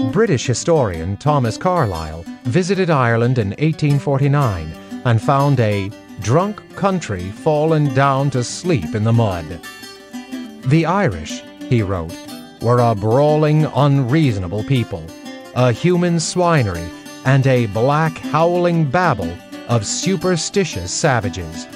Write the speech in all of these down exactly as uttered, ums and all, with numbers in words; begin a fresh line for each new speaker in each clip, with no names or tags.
British historian Thomas Carlyle visited Ireland in eighteen forty-nine and found a drunk country fallen down to sleep in the mud. The Irish, he wrote, were a brawling, unreasonable people, a human swinery, and a black, howling babble of superstitious savages.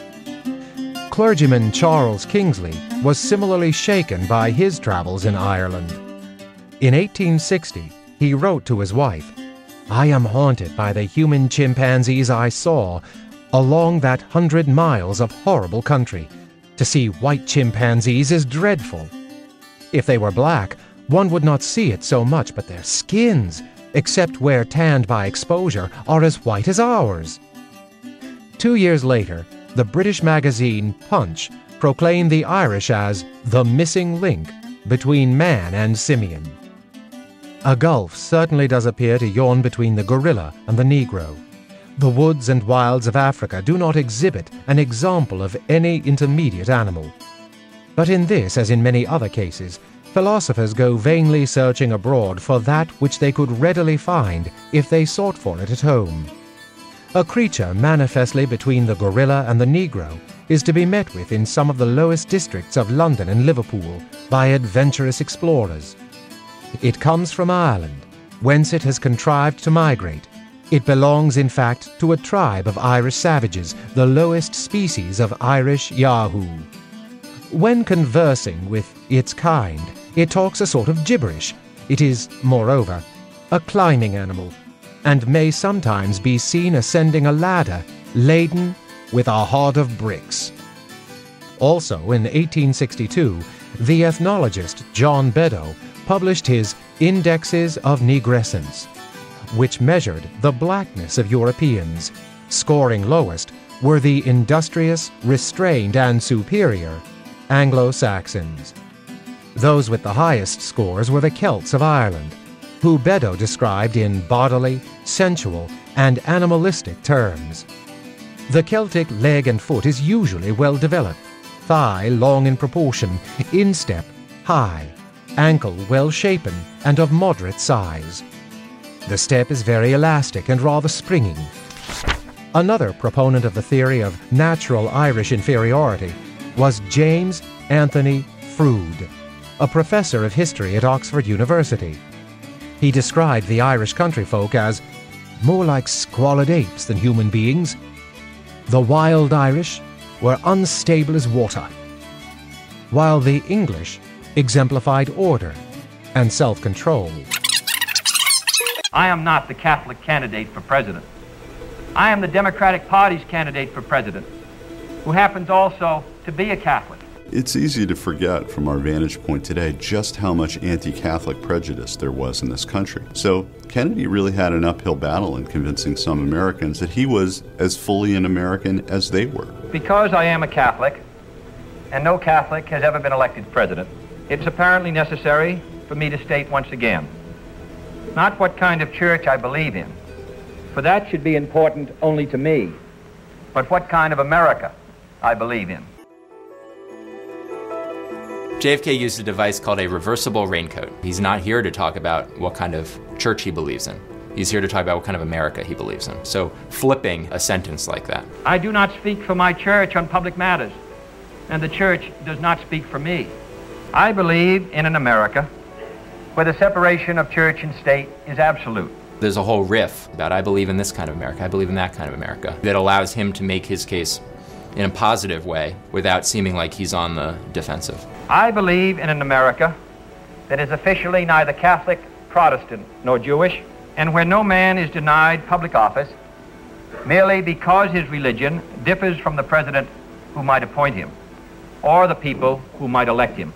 Clergyman Charles Kingsley was similarly shaken by his travels in Ireland. In eighteen sixty, he wrote to his wife, "I am haunted by the human chimpanzees I saw along that hundred miles of horrible country. To see white chimpanzees is dreadful. If they were black, one would not see it so much, but their skins, except where tanned by exposure, are as white as ours." Two years later, the British magazine Punch proclaimed the Irish as the missing link between man and simian. A gulf certainly does appear to yawn between the gorilla and the Negro. The woods and wilds of Africa do not exhibit an example of any intermediate animal. But in this, as in many other cases, philosophers go vainly searching abroad for that which they could readily find if they sought for it at home. A creature manifestly between the gorilla and the Negro is to be met with in some of the lowest districts of London and Liverpool by adventurous explorers. It comes from Ireland, whence it has contrived to migrate. It belongs, in fact, to a tribe of Irish savages, the lowest species of Irish Yahoo. When conversing with its kind, it talks a sort of gibberish. It is, moreover, a climbing animal, and may sometimes be seen ascending a ladder laden with a heart of bricks. Also, in eighteen sixty-two, the ethnologist John Beddoe published his Indexes of Negrescence, which measured the blackness of Europeans. Scoring lowest were the industrious, restrained, and superior Anglo-Saxons. Those with the highest scores were the Celts of Ireland, who Beddoe described in bodily, sensual, and animalistic terms. The Celtic leg and foot is usually well developed, thigh long in proportion, instep high, ankle well shapen and of moderate size. The step is very elastic and rather springing. Another proponent of the theory of natural Irish inferiority was James Anthony Froude, a professor of history at Oxford University. He described the Irish country folk as more like squalid apes than human beings. The wild Irish were unstable as water, while the English exemplified order and self-control.
I am not the Catholic candidate for president. I am the Democratic Party's candidate for president, who happens also to be a Catholic.
It's easy to forget from our vantage point today just how much anti-Catholic prejudice there was in this country. So Kennedy really had an uphill battle in convincing some Americans that he was as fully an American as they were.
Because I am a Catholic, and no Catholic has ever been elected president, it's apparently necessary for me to state once again, not what kind of church I believe in, for that should be important only to me, but what kind of America I believe in.
J F K used a device called a reversible raincoat. He's not here to talk about what kind of church he believes in. He's here to talk about what kind of America he believes in. So flipping a sentence like that.
I do not speak for my church on public matters, and the church does not speak for me. I believe in an America where the separation of church and state is absolute.
There's a whole riff about I believe in this kind of America, I believe in that kind of America, that allows him to make his case in a positive way without seeming like he's on the defensive.
I believe in an America that is officially neither Catholic, Protestant, nor Jewish, and where no man is denied public office merely because his religion differs from the president who might appoint him, or the people who might elect him.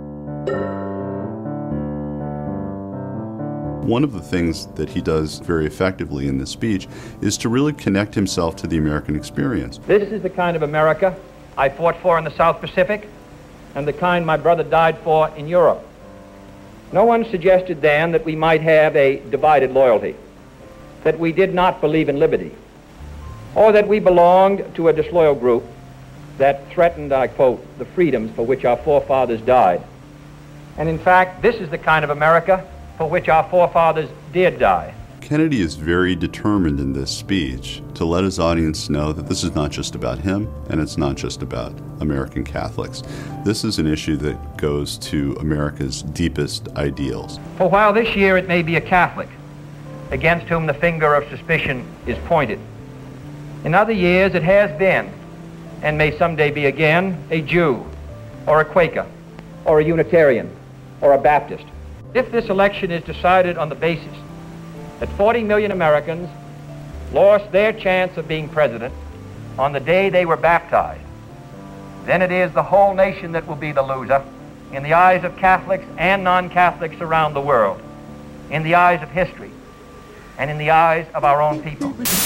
One of the things that he does very effectively in this speech is to really connect himself to the American experience.
This is the kind of America I fought for in the South Pacific, and the kind my brother died for in Europe. No one suggested then that we might have a divided loyalty, that we did not believe in liberty, or that we belonged to a disloyal group that threatened, I quote, the freedoms for which our forefathers died. And in fact, this is the kind of America for which our forefathers did die.
Kennedy is very determined in this speech to let his audience know that this is not just about him and it's not just about American Catholics. This is an issue that goes to America's deepest ideals.
For while this year it may be a Catholic against whom the finger of suspicion is pointed, in other years it has been, and may someday be again, a Jew or a Quaker or a Unitarian or a Baptist. If this election is decided on the basis that forty million Americans lost their chance of being president on the day they were baptized, then it is the whole nation that will be the loser in the eyes of Catholics and non-Catholics around the world, in the eyes of history, and in the eyes of our own people.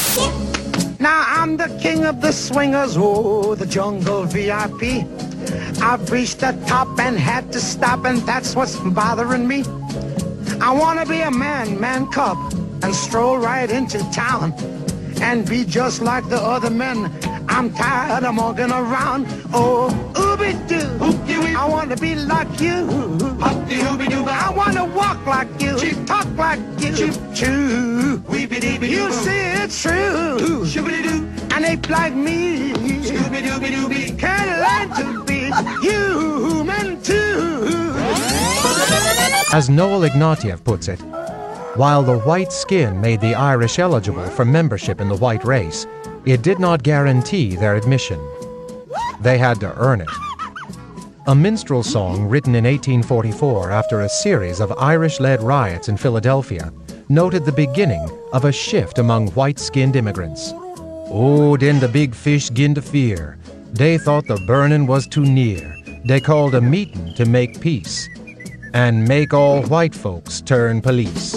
Now I'm the king of the swingers, oh, the jungle V I P. I've reached the top and had to stop, and that's what's bothering me. I want to be a man, man cub, and stroll right into town and be just like the other men. I'm tired of walking around. Oh, ooby-doo, I want to be like you. I want to walk like you, talk like you. True, you see it's true. An ape like me can learn to be human too.
As Noel Ignatieff puts it, while the white skin made the Irish eligible for membership in the white race, it did not guarantee their admission. They had to earn it. A minstrel song written in eighteen forty-four after a series of Irish-led riots in Philadelphia noted the beginning of a shift among white-skinned immigrants. Oh, then the big fish gin to fear. They thought the burning was too near. They called a meeting to make peace and make all white folks turn police.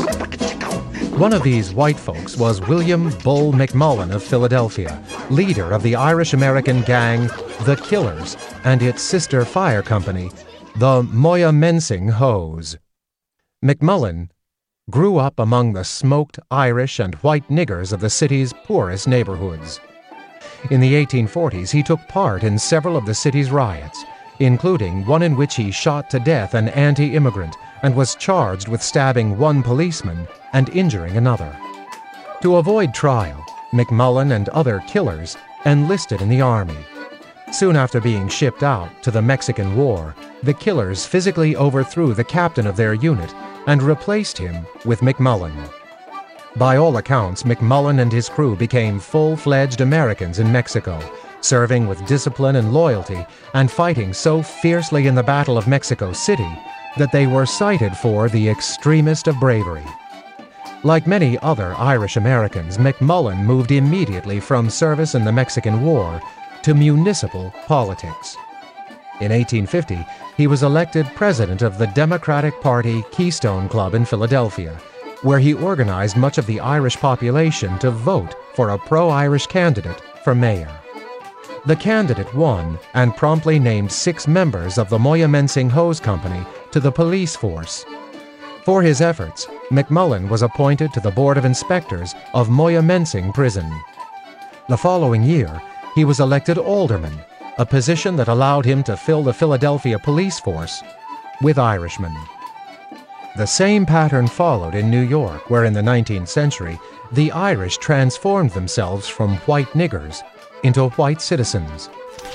One of these white folks was William Bull McMullen of Philadelphia, leader of the Irish-American gang The Killers and its sister fire company, the Moyamensing Hoes. McMullen grew up among the smoked Irish and white niggers of the city's poorest neighborhoods. In the eighteen forties, he took part in several of the city's riots, including one in which he shot to death an anti-immigrant and was charged with stabbing one policeman and injuring another. To avoid trial, McMullen and other killers enlisted in the army. Soon after being shipped out to the Mexican War, the killers physically overthrew the captain of their unit and replaced him with McMullen. By all accounts, McMullen and his crew became full-fledged Americans in Mexico, serving with discipline and loyalty and fighting so fiercely in the Battle of Mexico City that they were cited for the extremest of bravery. Like many other Irish Americans, McMullen moved immediately from service in the Mexican War to municipal politics. In eighteen fifty, he was elected president of the Democratic Party Keystone Club in Philadelphia, where he organized much of the Irish population to vote for a pro-Irish candidate for mayor. The candidate won and promptly named six members of the Moyamensing Hose Company to the police force. For his efforts, McMullen was appointed to the Board of Inspectors of Moyamensing Prison. The following year, he was elected alderman, a position that allowed him to fill the Philadelphia police force with Irishmen. The same pattern followed in New York, where in the nineteenth century, the Irish transformed themselves from white niggers into white citizens.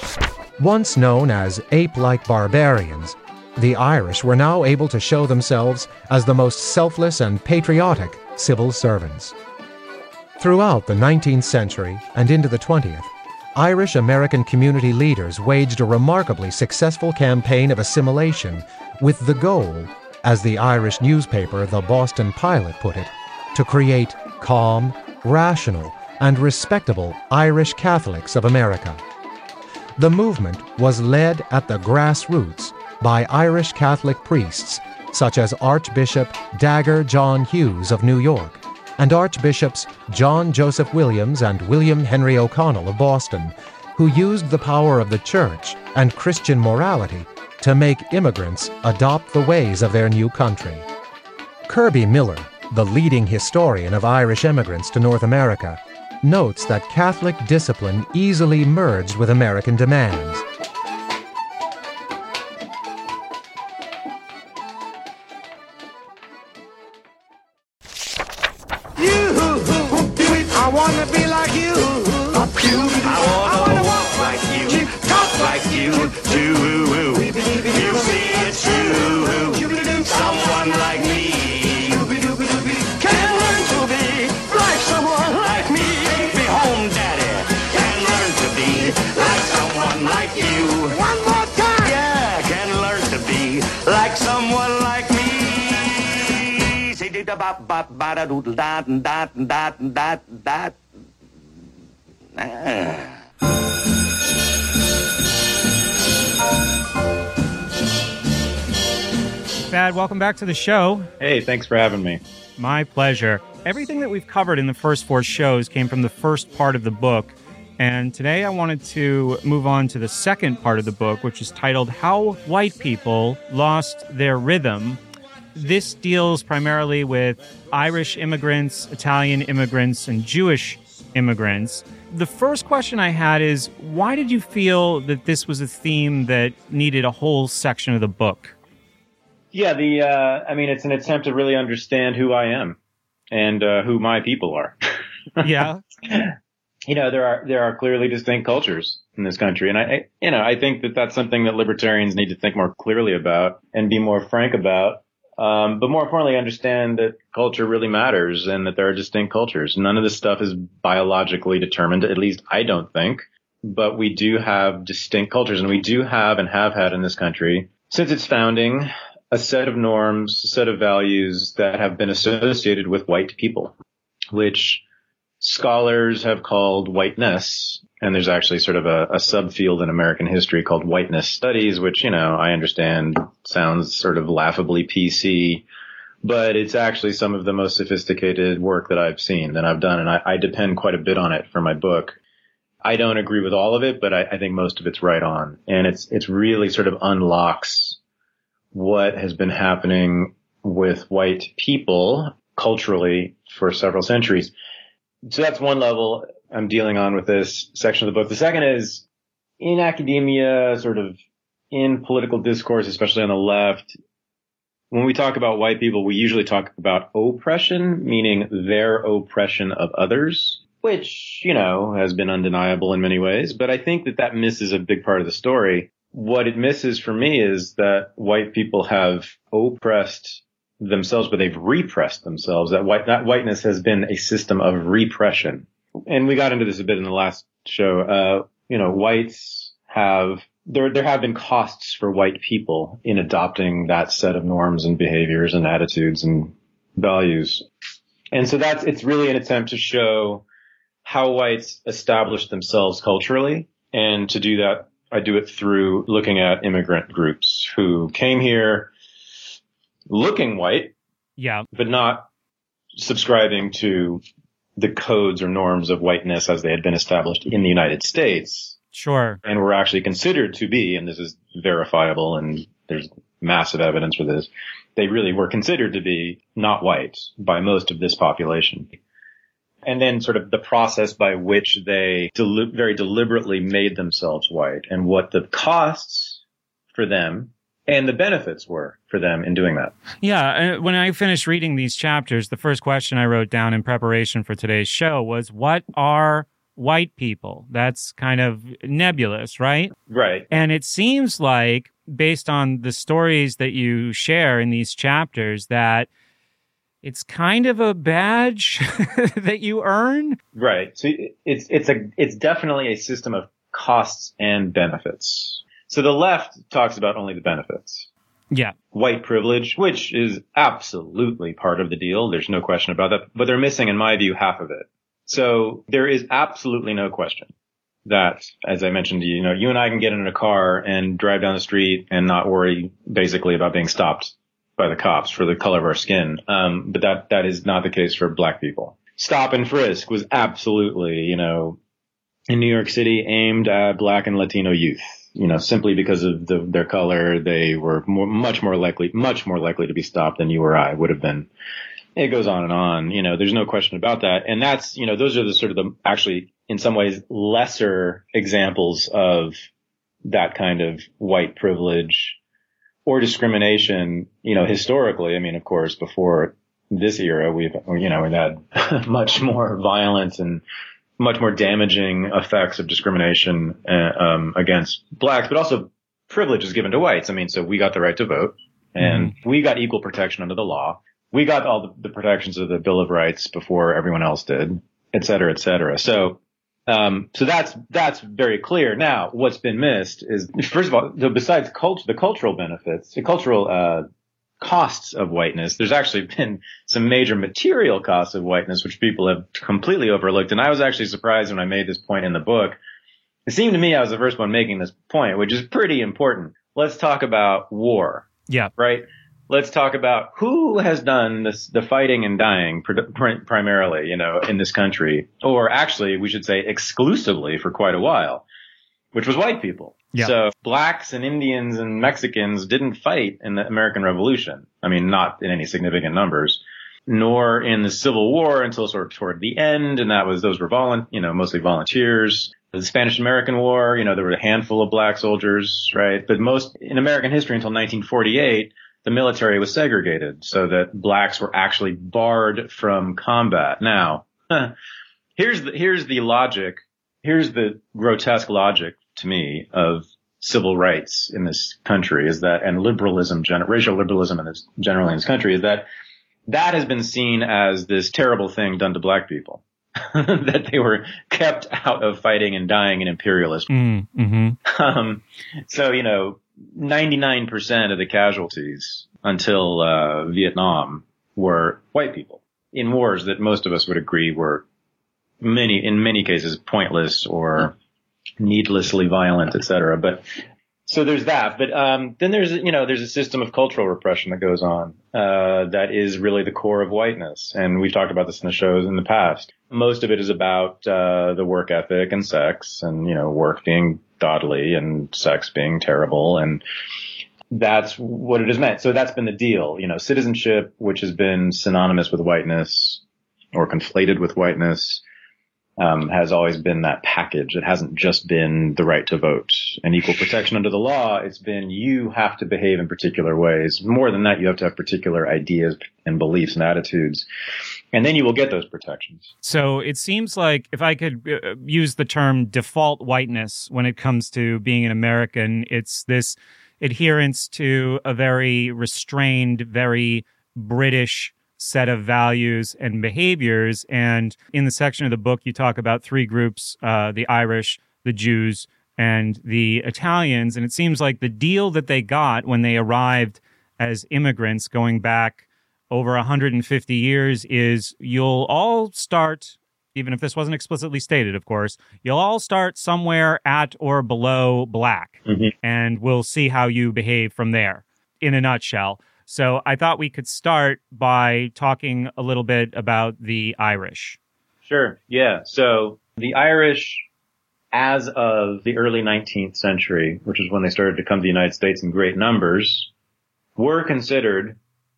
Once known as ape-like barbarians, the Irish were now able to show themselves as the most selfless and patriotic civil servants. Throughout the nineteenth century and into the twentieth, Irish-American community leaders waged a remarkably successful campaign of assimilation with the goal, as the Irish newspaper The Boston Pilot put it, to create calm, rational, and respectable Irish Catholics of America. The movement was led at the grassroots by Irish Catholic priests such as Archbishop Dagger John Hughes of New York and Archbishops John Joseph Williams and William Henry O'Connell of Boston, who used the power of the Church and Christian morality to make immigrants adopt the ways of their new country. Kirby Miller, the leading historian of Irish immigrants to North America, notes that Catholic discipline easily merged with American demands.
wanna be like you.
I wanna walk like you, talk like you, do. You see it's true. Someone like me can learn to be like someone like me. Be home, daddy, can learn to be like someone like you.
One more time.
Yeah, can learn to be like someone like me. Say da ba ba ba da doodle da da da da da. Ah.
Thad, welcome back to the show.
Hey, thanks for having me.
My pleasure. Everything that we've covered in the first four shows came from the first part of the book. And today I wanted to move on to the second part of the book, which is titled How White People Lost Their Rhythm. This deals primarily with Irish immigrants, Italian immigrants, and Jewish immigrants. The first question I had is, why did you feel that this was a theme that needed a whole section of the book?
Yeah, the uh, I mean, it's an attempt to really understand who I am and uh, who my people are.
Yeah.
You know, there are there are clearly distinct cultures in this country, and I, I, you know, I think that that's something that libertarians need to think more clearly about and be more frank about. Um, but more importantly, understand that culture really matters and that there are distinct cultures. None of this stuff is biologically determined, at least I don't think. But we do have distinct cultures, and we do have and have had in this country since its founding a set of norms, a set of values that have been associated with white people, which scholars have called whiteness. And there's actually sort of a, a subfield in American history called whiteness studies, which, you know, I understand sounds sort of laughably P C, but it's actually some of the most sophisticated work that I've seen, that I've done. And I, I depend quite a bit on it for my book. I don't agree with all of it, but I, I think most of it's right on. And it's, it's really sort of unlocks what has been happening with white people culturally for several centuries. So that's one level I'm dealing on with this section of the book. The second is in academia, sort of in political discourse, especially on the left. When we talk about white people, we usually talk about oppression, meaning their oppression of others, which, you know, has been undeniable in many ways. But I think that that misses a big part of the story. What it misses for me is that white people have oppressed themselves, but they've repressed themselves. That white, that whiteness has been a system of repression. And we got into this a bit in the last show. Uh, you know, whites have, there, there have been costs for white people in adopting that set of norms and behaviors and attitudes and values. And so that's, it's really an attempt to show how whites established themselves culturally. And to do that, I do it through looking at immigrant groups who came here looking white,
yeah,
but not subscribing to the codes or norms of whiteness as they had been established in the United States.
Sure.
And were actually considered to be, and this is verifiable and there's massive evidence for this, they really were considered to be not white by most of this population. And then sort of the process by which they deli- very deliberately made themselves white and what the costs for them and the benefits were for them in doing that.
Yeah. When I finished reading these chapters, the first question I wrote down in preparation for today's show was, what are white people? That's kind of nebulous, right?
Right.
And it seems like, based on the stories that you share in these chapters, that it's kind of a badge that you earn.
Right. So it's, it's a, it's definitely a system of costs and benefits. So the left talks about only the benefits.
Yeah.
White privilege, which is absolutely part of the deal. There's no question about that. But they're missing, in my view, half of it. So there is absolutely no question that, as I mentioned, you know, you and I can get in a car and drive down the street and not worry basically about being stopped by the cops for the color of our skin. Um, but that, that is not the case for black people. Stop and frisk was absolutely, you know, in New York City aimed at black and Latino youth. You know, simply because of the, their color, they were more, much more likely, much more likely to be stopped than you or I would have been. It goes on and on. You know, there's no question about that. And that's, you know, those are the sort of the, actually, in some ways, lesser examples of that kind of white privilege or discrimination, you know, historically. I mean, of course, before this era, we've, you know, we've had much more violent and much more damaging effects of discrimination uh, um, against blacks, but also privileges given to whites. I mean, so we got the right to vote, and mm-hmm. we got equal protection under the law. We got all the, the protections of the Bill of Rights before everyone else did, et cetera, et cetera. So, um, so that's, that's very clear. Now, what's been missed is, first of all, besides cult- the cultural benefits, the cultural, uh, costs of whiteness, there's actually been some major material costs of whiteness, which people have completely overlooked. And I was actually surprised when I made this point in the book. It seemed to me I was the first one making this point, which is pretty important. Let's talk about war.
Yeah.
Right? Let's talk about who has done this, the fighting and dying pr- pr- primarily, you know, in this country, or actually we should say exclusively for quite a while, which was white people.
Yeah.
So blacks and Indians and Mexicans didn't fight in the American Revolution. I mean, not in any significant numbers, nor in the Civil War until sort of toward the end. And that was, those were volun, you know, mostly volunteers. The Spanish American War, you know, there were a handful of black soldiers, right? But most in American history until nineteen forty-eight, the military was segregated so that blacks were actually barred from combat. Now, here's the, here's the logic. Here's the grotesque logic to me of civil rights in this country is that, and liberalism, gen- racial liberalism in this, generally in this country, is that that has been seen as this terrible thing done to black people. That they were kept out of fighting and dying in imperialist.
Mm, mm-hmm.
Um, so, you know, ninety-nine percent of the casualties until uh, Vietnam were white people in wars that most of us would agree were many, in many cases, pointless or needlessly violent, et cetera. But so there's that. But um, then there's, you know, there's a system of cultural repression that goes on uh, that is really the core of whiteness. And we've talked about this in the shows in the past. Most of it is about uh, the work ethic and sex, and, you know, work being godly and sex being terrible. And that's what it has meant. So that's been the deal. You know, citizenship, which has been synonymous with whiteness or conflated with whiteness, Um, has always been that package. It hasn't just been the right to vote and equal protection under the law. It's been you have to behave in particular ways. More than that, you have to have particular ideas and beliefs and attitudes. And then you will get those protections.
So it seems like if I could uh, use the term default whiteness when it comes to being an American, it's this adherence to a very restrained, very British set of values and behaviors. And in the section of the book, you talk about three groups, uh, the Irish, the Jews, and the Italians. And it seems like the deal that they got when they arrived as immigrants going back over one hundred fifty years is you'll all start, even if this wasn't explicitly stated, of course, you'll all start somewhere at or below black. Mm-hmm. And we'll see how you behave from there, in a nutshell. So I thought we could start by talking a little bit about the Irish.
Sure. Yeah. So the Irish, as of the early nineteenth century, which is when they started to come to the United States in great numbers, were considered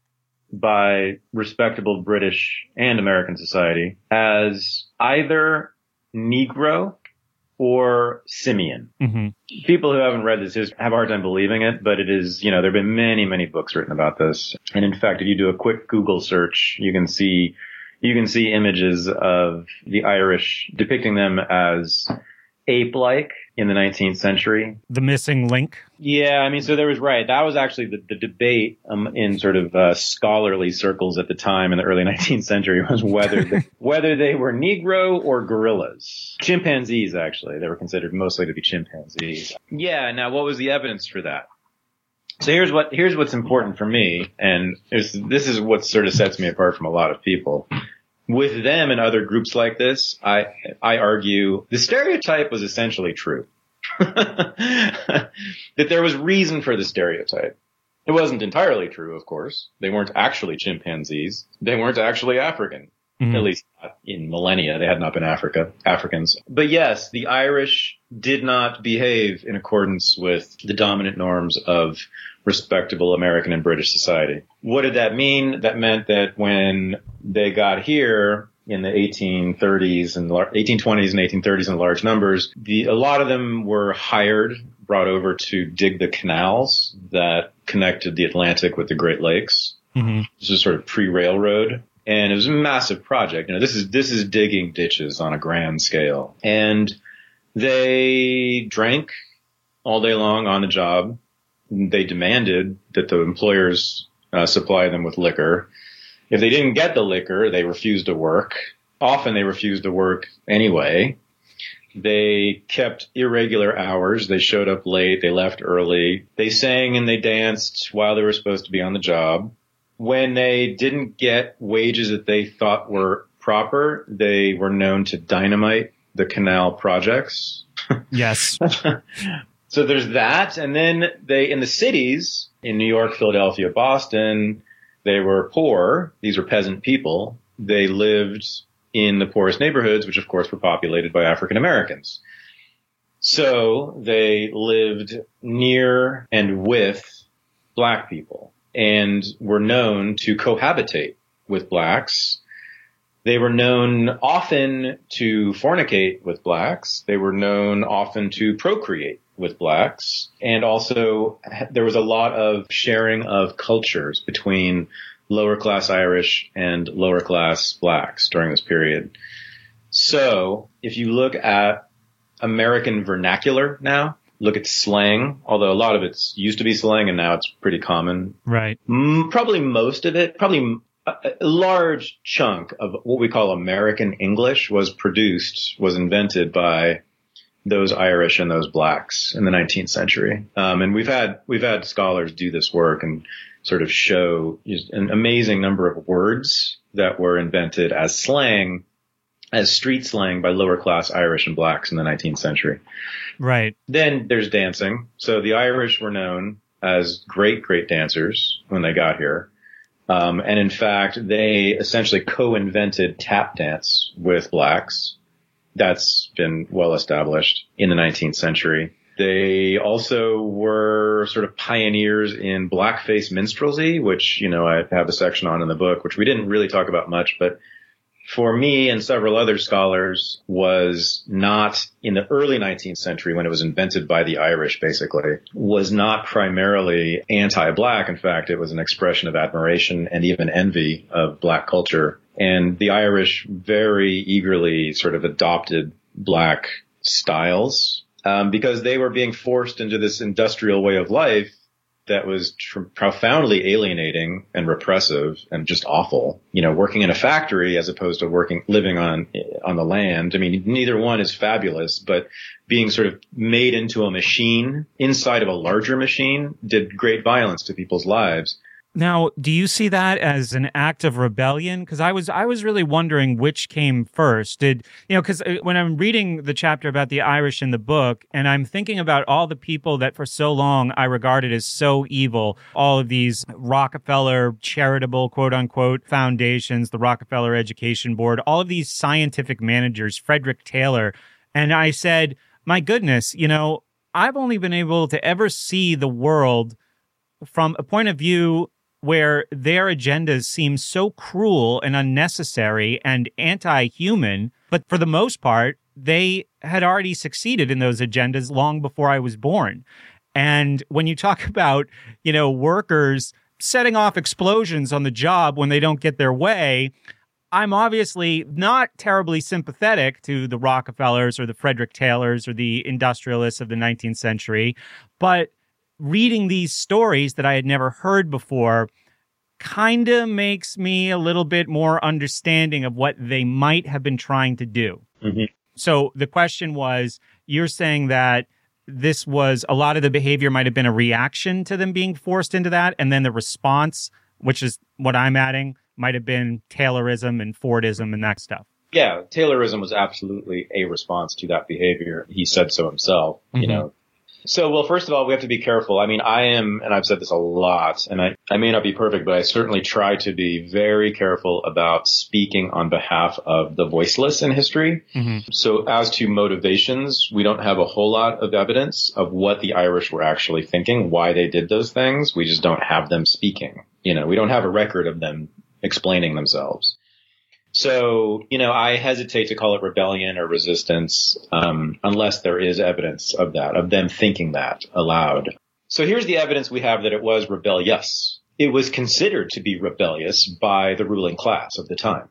by respectable British and American society as either Negro or Simian. Mm-hmm. People who haven't read this history have a hard time believing it, but it is, you know, there have been many, many books written about this. And in fact, if you do a quick Google search, you can see, you can see images of the Irish depicting them as ape-like in the nineteenth century.
The missing link?
Yeah, I mean, so there was, right, that was actually the, the debate um, in sort of uh, scholarly circles at the time in the early nineteenth century was whether the, whether they were Negro or gorillas. Chimpanzees, actually. They were considered mostly to be chimpanzees. Yeah, now what was the evidence for that? So here's what here's what's important for me, and this is what sort of sets me apart from a lot of people. With them and other groups like this, I I argue the stereotype was essentially true. That there was reason for the stereotype. It wasn't entirely true, of course. They weren't actually chimpanzees. They weren't actually African. Mm-hmm. At least not in millennia. They had not been Africa, Africans. But yes, the Irish did not behave in accordance with the dominant norms of respectable American and British society. What did that mean? That meant that when they got here in the eighteen thirties and eighteen twenties and eighteen thirties in large numbers, the, a lot of them were hired, brought over to dig the canals that connected the Atlantic with the Great Lakes.
Mm-hmm.
This was sort of pre-railroad. And it was a massive project. You know, this is, this is digging ditches on a grand scale. And they drank all day long on the job. They demanded that the employers uh, supply them with liquor. If they didn't get the liquor, they refused to work. Often they refused to work anyway. They kept irregular hours. They showed up late. They left early. They sang and they danced while they were supposed to be on the job. When they didn't get wages that they thought were proper, they were known to dynamite the canal projects.
Yes.
So there's that. And then they, in the cities, in New York, Philadelphia, Boston, they were poor. These were peasant people. They lived in the poorest neighborhoods, which of course were populated by African Americans. So they lived near and with black people and were known to cohabitate with blacks. They were known often to fornicate with blacks. They were known often to procreate with blacks. And also there was a lot of sharing of cultures between lower class Irish and lower class blacks during this period. So if you look at American vernacular now, look at slang, although a lot of it used to be slang and now it's pretty common.
Right.
Mm, probably most of it, probably a, a large chunk of what we call American English was produced, was invented by those Irish and those blacks in the nineteenth century. Um, and we've had, we've had scholars do this work and sort of show an amazing number of words that were invented as slang, as street slang by lower class Irish and blacks in the nineteenth century.
Right.
Then there's dancing. So the Irish were known as great, great dancers when they got here. Um, and in fact, they essentially co-invented tap dance with blacks. That's been well established in the nineteenth century. They also were sort of pioneers in blackface minstrelsy, which, you know, I have a section on in the book, which we didn't really talk about much, but for me and several other scholars was not in the early nineteenth century when it was invented by the Irish, basically, was not primarily anti-black. In fact, it was an expression of admiration and even envy of black culture. And the Irish very eagerly sort of adopted black styles. Um, because they were being forced into this industrial way of life that was tr- profoundly alienating and repressive and just awful. You know, working in a factory as opposed to working, living on, on the land. I mean, neither one is fabulous, but being sort of made into a machine inside of a larger machine did great violence to people's lives.
Now, do you see that as an act of rebellion? Because I was I was really wondering which came first. Did you know? Because when I'm reading the chapter about the Irish in the book, and I'm thinking about all the people that for so long I regarded as so evil, all of these Rockefeller charitable quote unquote foundations, the Rockefeller Education Board, all of these scientific managers, Frederick Taylor, and I said, my goodness, you know, I've only been able to ever see the world from a point of view where their agendas seem so cruel and unnecessary and anti-human, but for the most part, they had already succeeded in those agendas long before I was born. And when you talk about, you know, workers setting off explosions on the job when they don't get their way, I'm obviously not terribly sympathetic to the Rockefellers or the Frederick Taylors or the industrialists of the nineteenth century, but reading these stories that I had never heard before kind of makes me a little bit more understanding of what they might have been trying to do.
Mm-hmm.
So the question was, you're saying that this was, a lot of the behavior might have been a reaction to them being forced into that, and then the response, which is what I'm adding, might have been Taylorism and Fordism and that stuff.
Yeah, Taylorism was absolutely a response to that behavior. He said so himself, mm-hmm. you know. So, well, first of all, we have to be careful. I mean, I am, and I've said this a lot, and I, I may not be perfect, but I certainly try to be very careful about speaking on behalf of the voiceless in history.
Mm-hmm.
So as to motivations, we don't have a whole lot of evidence of what the Irish were actually thinking, why they did those things. We just don't have them speaking. You know, we don't have a record of them explaining themselves. So, you know, I hesitate to call it rebellion or resistance, um, unless there is evidence of that, of them thinking that aloud. So here's the evidence we have that it was rebellious. it was considered to be rebellious by the ruling class of the time.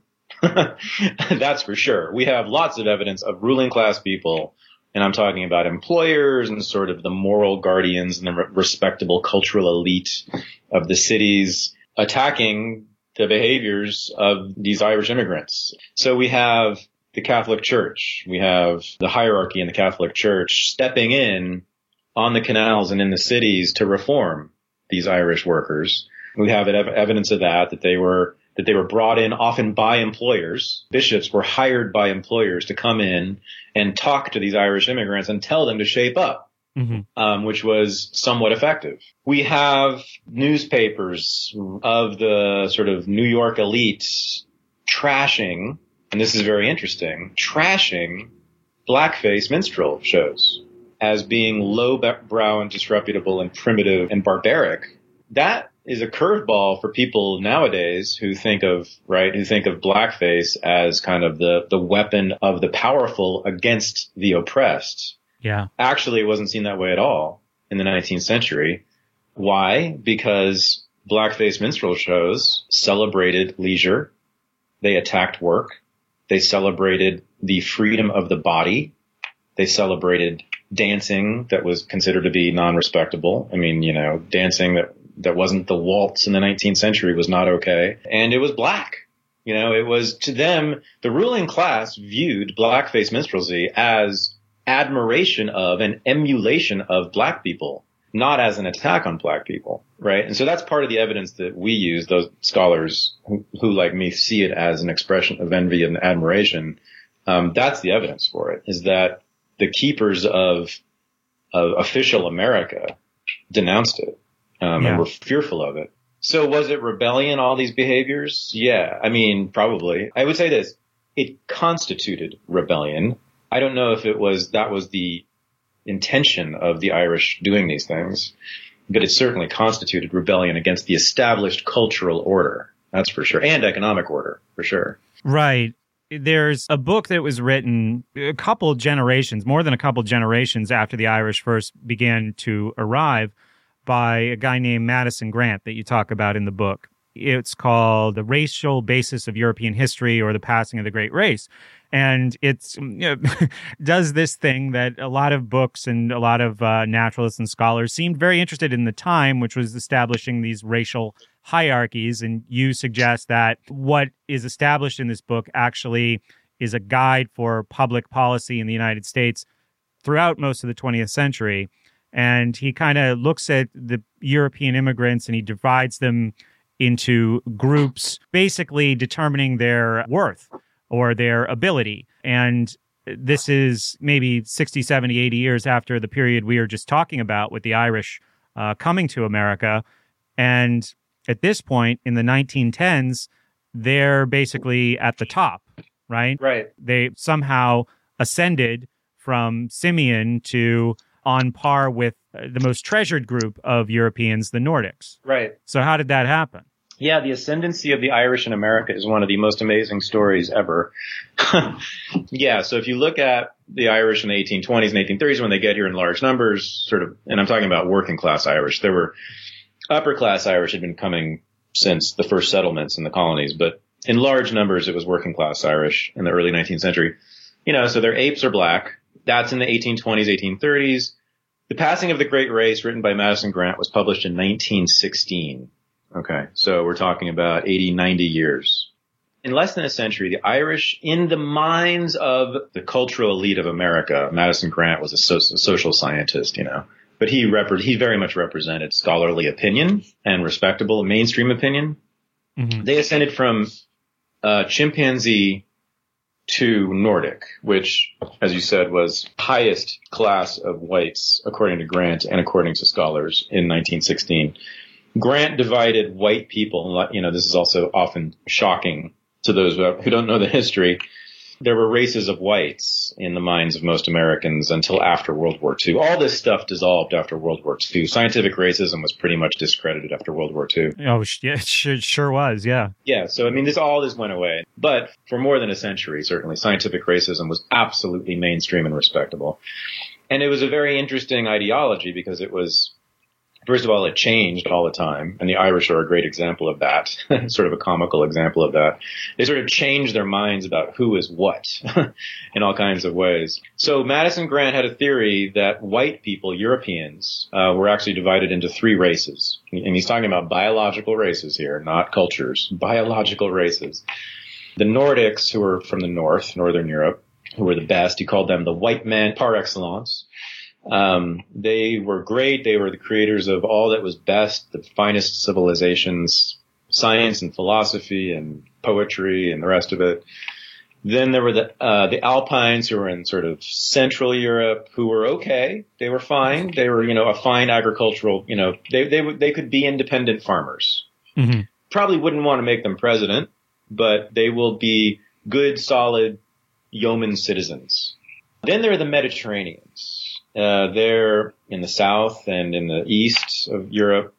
That's for sure. We have lots of evidence of ruling class people, and I'm talking about employers and sort of the moral guardians and the re- respectable cultural elite of the cities attacking the behaviors of these Irish immigrants. So we have the Catholic Church. We have the hierarchy in the Catholic Church stepping in on the canals and in the cities to reform these Irish workers. We have ev- evidence of that, that they were that they were brought in often by employers. Bishops were hired by employers to come in and talk to these Irish immigrants and tell them to shape up, mm-hmm. um, which was somewhat effective. We have newspapers of the sort of New York elite trashing, and this is very interesting, trashing blackface minstrel shows as being lowbrow and disreputable and primitive and barbaric. That is a curveball for people nowadays who think of, right, who think of blackface as kind of the, the weapon of the powerful against the oppressed.
Yeah.
Actually, it wasn't seen that way at all in the nineteenth century. Why? Because blackface minstrel shows celebrated leisure. They attacked work. They celebrated the freedom of the body. They celebrated dancing that was considered to be non-respectable. I mean, you know, dancing that that wasn't the waltz in the nineteenth century was not okay. And it was black. You know, it was, to them, the ruling class viewed blackface minstrelsy as admiration of and emulation of black people, not as an attack on black people, right? And so that's part of the evidence that we use, those scholars who, who like me, see it as an expression of envy and admiration. Um, that's the evidence for it, is that the keepers of, of official America denounced it. Um, yeah. And were fearful of it. So was it rebellion, all these behaviors? Yeah, I mean, probably. I would say this. It constituted rebellion. I don't know if it was, that was the intention of the Irish doing these things, but it certainly constituted rebellion against the established cultural order. That's for sure. And economic order, for sure.
Right. There's a book that was written a couple generations, more than a couple generations after the Irish first began to arrive, by a guy named Madison Grant that you talk about in the book. It's called The Racial Basis of European History, or The Passing of the Great Race. And it's, you know, does this thing that a lot of books and a lot of uh, naturalists and scholars seemed very interested in the time, which was establishing these racial hierarchies. And you suggest that what is established in this book actually is a guide for public policy in the United States throughout most of the twentieth century. And he kind of looks at the European immigrants and he divides them into groups, basically determining their worth or their ability. And this is maybe sixty, seventy, eighty years after the period we were just talking about with the Irish uh, coming to America. And at this point in the nineteen tens, they're basically at the top, right?
Right.
They somehow ascended from Simeon to on par with the most treasured group of Europeans, the Nordics.
Right.
So how did that happen?
Yeah, the ascendancy of the Irish in America is one of the most amazing stories ever. Yeah, so if you look at the Irish in the eighteen twenties and eighteen thirties, when they get here in large numbers, sort of, and I'm talking about working class Irish. There were upper class Irish had been coming since the first settlements in the colonies, but in large numbers it was working class Irish in the early nineteenth century. You know, so their apes are black. That's in the eighteen twenties, eighteen thirties. The Passing of the Great Race, written by Madison Grant, was published in nineteen sixteen. Okay, so we're talking about eighty, ninety years. In less than a century, the Irish, in the minds of the cultural elite of America, Madison Grant was a, so- a social scientist, you know, but he rep- he very much represented scholarly opinion and respectable mainstream opinion. Mm-hmm. They ascended from uh, chimpanzee to Nordic, which, as you said, was highest class of whites, according to Grant and according to scholars, in nineteen sixteen. Grant divided white people, you know, this is also often shocking to those who don't know the history. There were races of whites in the minds of most Americans until after World War Two. All this stuff dissolved after World War Two. Scientific racism was pretty much discredited after World War Two.
Oh, yeah, it sure, sure was, yeah.
Yeah, so I mean, this all this went away. But for more than a century, certainly, scientific racism was absolutely mainstream and respectable. And it was a very interesting ideology because it was First of all, it changed all the time, and the Irish are a great example of that, sort of a comical example of that. They sort of changed their minds about who is what in all kinds of ways. So Madison Grant had a theory that white people, Europeans, uh, were actually divided into three races. And he's talking about biological races here, not cultures, biological races. The Nordics, who were from the north, Northern Europe, who were the best, he called them the white men par excellence. Um, they were great. They were the creators of all that was best, the finest civilizations, science and philosophy and poetry and the rest of it. Then there were the, uh, the Alpines, who were in sort of Central Europe, who were okay. They were fine. They were, you know, a fine agricultural, you know, they, they would, they could be independent farmers.
Mm-hmm.
Probably wouldn't want to make them president, but they will be good, solid yeoman citizens. Then there are the Mediterraneans. Uh, they're in the south and in the east of Europe.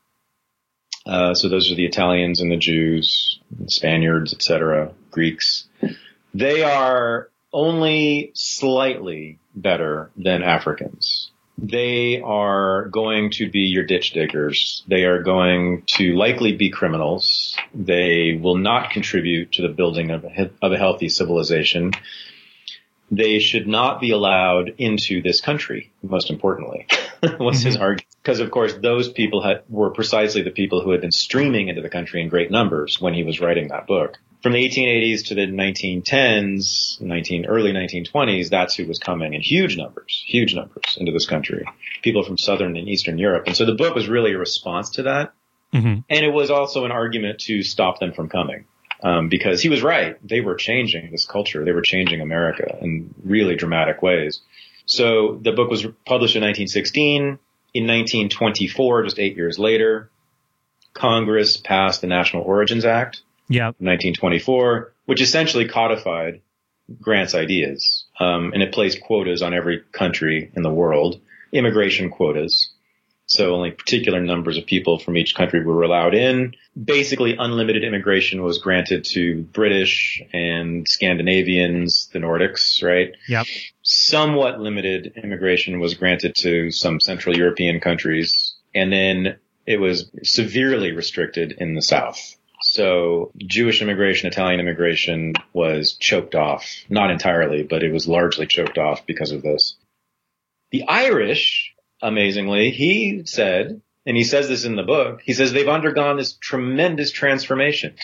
Uh, so those are the Italians and the Jews, the Spaniards, et cetera, Greeks. They are only slightly better than Africans. They are going to be your ditch diggers. They are going to likely be criminals. They will not contribute to the building of a, of a healthy civilization. They should not be allowed into this country, most importantly, was his argument. Because, of course, those people had, were precisely the people who had been streaming into the country in great numbers when he was writing that book. From the eighteen eighties to the nineteen tens, nineteen, early nineteen twenties, that's who was coming in huge numbers, huge numbers into this country, people from Southern and Eastern Europe. And so the book was really a response to that. Mm-hmm. And it was also an argument to stop them from coming. Um, because he was right. They were changing this culture. They were changing America in really dramatic ways. So the book was published in nineteen sixteen. In nineteen twenty-four, just eight years later, Congress passed the National Origins Act.
Yeah.
nineteen twenty-four, which essentially codified Grant's ideas. Um, and it placed quotas on every country in the world, immigration quotas. So only particular numbers of people from each country were allowed in. Basically, unlimited immigration was granted to British and Scandinavians, the Nordics, right?
Yep.
Somewhat limited immigration was granted to some Central European countries. And then it was severely restricted in the South. So Jewish immigration, Italian immigration was choked off. Not entirely, but it was largely choked off because of this. The Irish, amazingly, he said, and he says this in the book, he says they've undergone this tremendous transformation.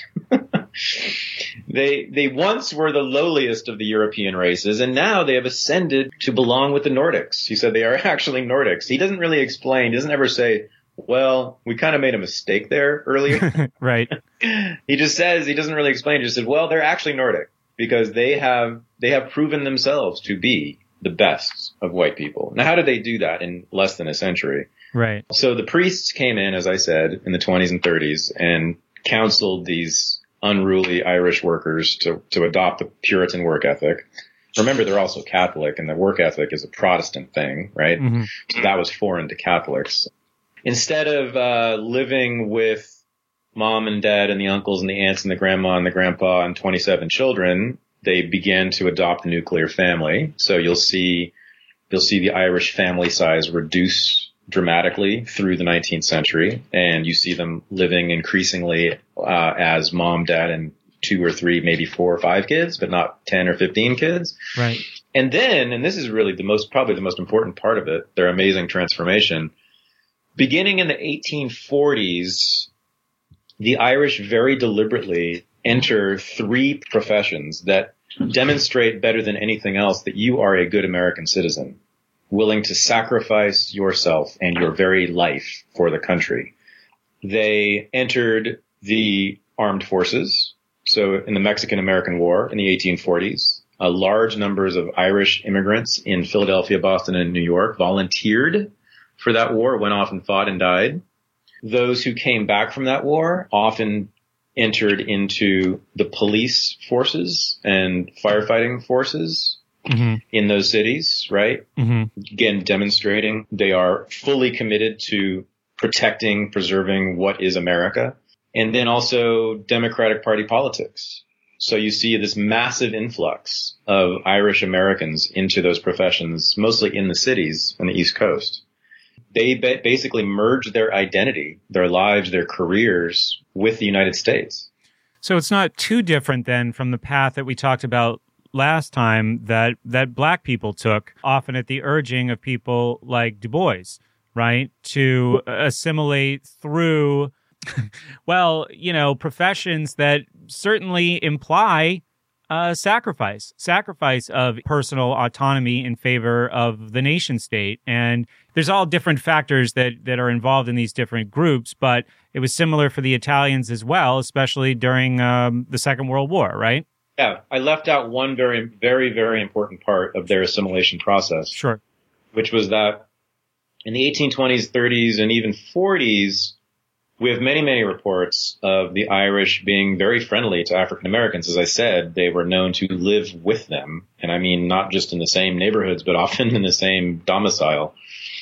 They they once were the lowliest of the European races, and now they have ascended to belong with the Nordics. He said they are actually Nordics. He doesn't really explain, he doesn't ever say, well, we kind of made a mistake there earlier.
Right.
He just says, he doesn't really explain, he just said, well, they're actually Nordic because they have they have proven themselves to be the best of white people. Now, how did they do that in less than a century?
Right.
So the priests came in, as I said, in the twenties and thirties and counseled these unruly Irish workers to, to adopt the Puritan work ethic. Remember, they're also Catholic, and the work ethic is a Protestant thing, right? Mm-hmm. So that was foreign to Catholics. Instead of uh living with mom and dad and the uncles and the aunts and the grandma and the grandpa and twenty-seven children, they began to adopt the nuclear family. So you'll see, you'll see the Irish family size reduce dramatically through the nineteenth century. And you see them living increasingly, uh, as mom, dad, and two or three, maybe four or five kids, but not ten or fifteen kids.
Right.
And then, and this is really the most, probably the most important part of it, their amazing transformation. Beginning in the eighteen forties, the Irish very deliberately enter three professions that demonstrate better than anything else that you are a good American citizen, willing to sacrifice yourself and your very life for the country. They entered the armed forces. So in the Mexican-American War in the eighteen forties, uh, large numbers of Irish immigrants in Philadelphia, Boston, and New York volunteered for that war, went off and fought and died. Those who came back from that war often entered into the police forces and firefighting forces mm-hmm. in those cities, right? Mm-hmm. Again, demonstrating they are fully committed to protecting, preserving what is America. And then also Democratic Party politics. So you see this massive influx of Irish Americans into those professions, mostly in the cities on the East Coast. they ba- basically merged their identity, their lives, their careers with the United States.
So it's not too different then from the path that we talked about last time that, that black people took, often at the urging of people like Du Bois, right? To assimilate through, well, you know, professions that certainly imply uh, sacrifice, sacrifice of personal autonomy in favor of the nation state. And there's all different factors that, that are involved in these different groups, but it was similar for the Italians as well, especially during um, the Second World War, right?
Yeah, I left out one very, very, very important part of their assimilation process.
Sure.
Which was that in the eighteen twenties, thirties, and even forties, we have many, many reports of the Irish being very friendly to African Americans. As I said, they were known to live with them. And I mean, not just in the same neighborhoods, but often in the same domicile,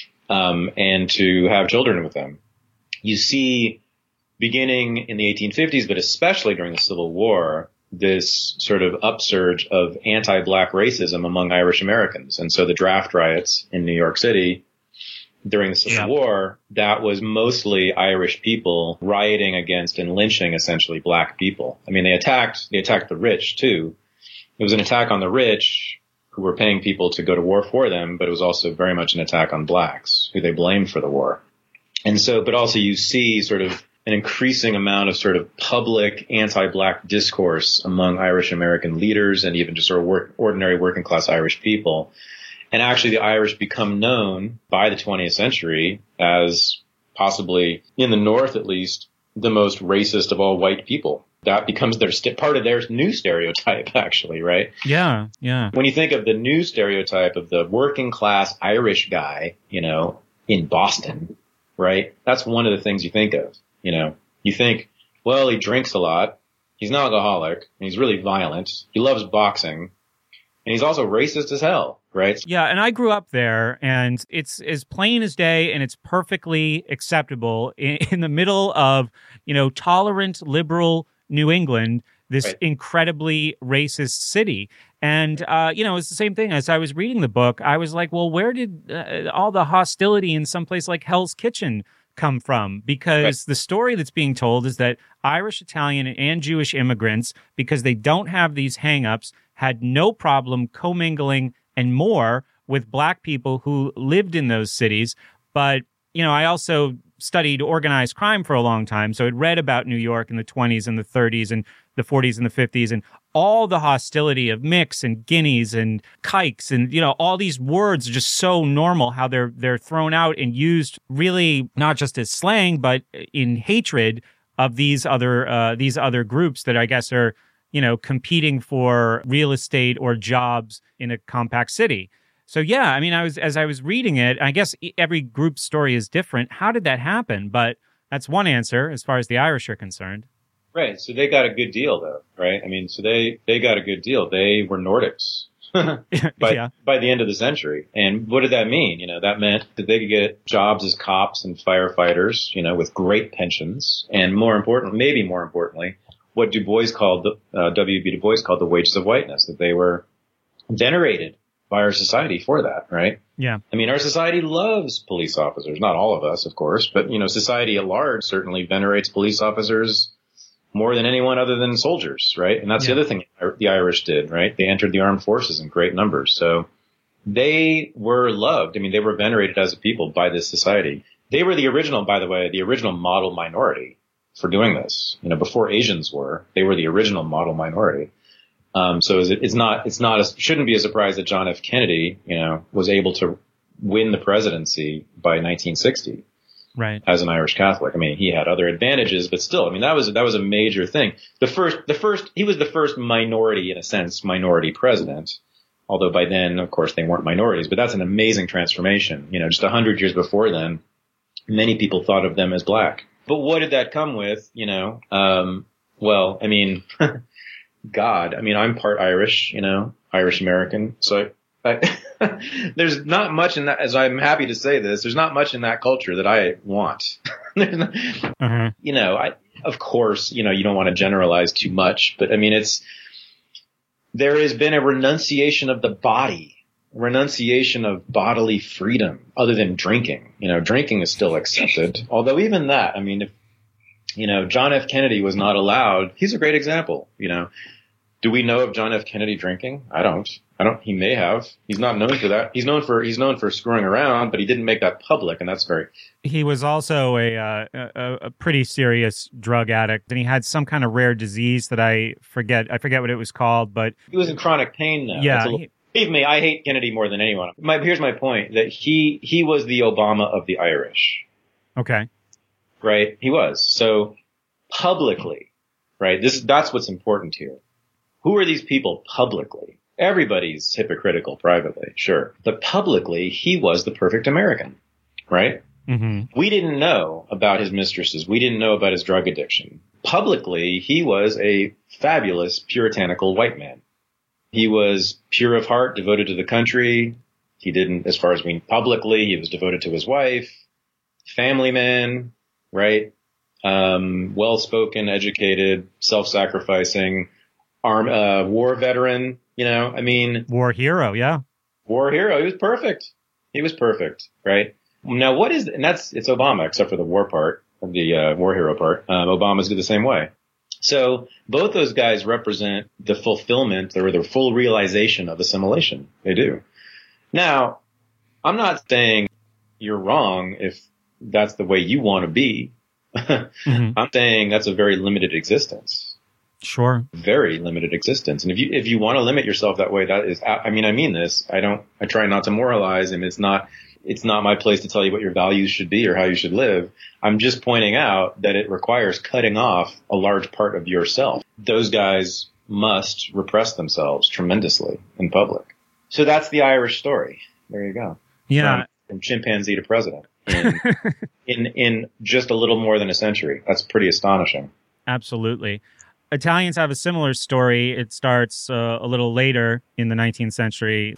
um, and to have children with them. You see, beginning in the eighteen fifties, but especially during the Civil War, this sort of upsurge of anti-black racism among Irish Americans. And so the draft riots in New York City during the Civil yeah. War, that was mostly Irish people rioting against and lynching essentially black people. I mean, they attacked, they attacked the rich too. It was an attack on the rich who were paying people to go to war for them, but it was also very much an attack on blacks who they blamed for the war. And so, but also you see sort of an increasing amount of sort of public anti-black discourse among Irish American leaders and even just sort of work, ordinary working class Irish people. And actually the Irish become known by the twentieth century as possibly, in the North at least, the most racist of all white people. That becomes their st- part of their new stereotype, actually, right?
Yeah, yeah.
When you think of the new stereotype of the working class Irish guy, you know, in Boston, right? That's one of the things you think of. You know, you think, well, he drinks a lot, he's an alcoholic, and he's really violent, he loves boxing, and he's also racist as hell, right?
Yeah, and I grew up there, and it's as plain as day, and it's perfectly acceptable in, in the middle of, you know, tolerant, liberal New England, this right. incredibly racist city. And, uh, you know, it's the same thing. As I was reading the book, I was like, well, where did uh, all the hostility in some place like Hell's Kitchen come from? Because right. the story that's being told is that Irish, Italian, and Jewish immigrants, because they don't have these hang-ups, had no problem commingling and more with black people who lived in those cities. But, you know, I also studied organized crime for a long time, so I'd read about New York in the twenties and the thirties and the forties and the fifties, and all the hostility of micks and guineas and kikes, and, you know, all these words are just so normal, how they're they're thrown out and used really not just as slang, but in hatred of these other uh, these other groups that I guess are, you know, competing for real estate or jobs in a compact city. So, yeah, I mean, I was as I was reading it, I guess every group story is different. How did that happen? But that's one answer as far as the Irish are concerned.
Right. So they got a good deal, though, right? I mean, so they, they got a good deal. They were Nordics by,
yeah.
by the end of the century. And what did that mean? You know, that meant that they could get jobs as cops and firefighters, you know, with great pensions. And more important, maybe more importantly, what Du Bois called, the, uh, W B Du Bois called the wages of whiteness, that they were venerated by our society for that, right?
Yeah.
I mean, our society loves police officers. Not all of us, of course, but, you know, society at large certainly venerates police officers more than anyone other than soldiers, right? And that's yeah. the other thing the Irish did, right? They entered the armed forces in great numbers. So they were loved. I mean, they were venerated as a people by this society. They were the original, by the way, the original model minority for doing this. You know, before Asians were, they were the original model minority. Um, so it's not, it's not, a, shouldn't be a surprise that John F. Kennedy, you know, was able to win the presidency by nineteen sixty.
Right.
As an Irish Catholic. I mean, he had other advantages, but still, I mean, that was, that was a major thing. The first, the first, he was the first minority, in a sense, minority president. Although by then, of course, they weren't minorities, but that's an amazing transformation. You know, just a hundred years before then, many people thought of them as black. But what did that come with? You know, um, well, I mean, God, I mean, I'm part Irish, you know, Irish American. So I, there's not much in that, as I'm happy to say this, there's not much in that culture that I want. not, uh-huh. You know, I, of course, you know, you don't want to generalize too much, but I mean, it's, there has been a renunciation of the body renunciation of bodily freedom other than drinking. You know, drinking is still accepted. Although even that, I mean, if, you know, John F. Kennedy was not allowed, he's a great example, you know. Do we know of John F. Kennedy drinking? I don't. I don't. He may have. He's not known for that. He's known for he's known for screwing around, but he didn't make that public, and that's very.
He was also a, uh, a a pretty serious drug addict, and he had some kind of rare disease that I forget. I forget what it was called, but
he was in chronic pain now.
Yeah.
Little, he, believe me, I hate Kennedy more than anyone. My, here's my point: that he he was the Obama of the Irish.
Okay.
Right. He was so publicly. Right. This that's what's important here. Who are these people publicly? Everybody's hypocritical privately, sure. But publicly, he was the perfect American, right?
Mm-hmm.
We didn't know about his mistresses. We didn't know about his drug addiction. Publicly, he was a fabulous puritanical white man. He was pure of heart, devoted to the country. He didn't, as far as we publicly, he was devoted to his wife, family man, right? Um, well-spoken, educated, self-sacrificing, arm, uh, war veteran, you know, I mean.
War hero, yeah.
War hero. He was perfect. He was perfect, right? Now, what is, and that's, it's Obama, except for the war part, the uh, war hero part. Um, Obama's the same way. So both those guys represent the fulfillment or the full realization of assimilation. They do. Now, I'm not saying you're wrong if that's the way you want to be. mm-hmm. I'm saying that's a very limited existence.
Sure.
Very limited existence. And if you, if you want to limit yourself that way, that is, I mean, I mean this, I don't, I try not to moralize, and it's not, it's not my place to tell you what your values should be or how you should live. I'm just pointing out that it requires cutting off a large part of yourself. Those guys must repress themselves tremendously in public. So that's the Irish story. There you go.
Yeah.
From, from chimpanzee to president in, in, in just a little more than a century. That's pretty astonishing.
Absolutely. Italians have a similar story. It starts uh, a little later in the nineteenth century.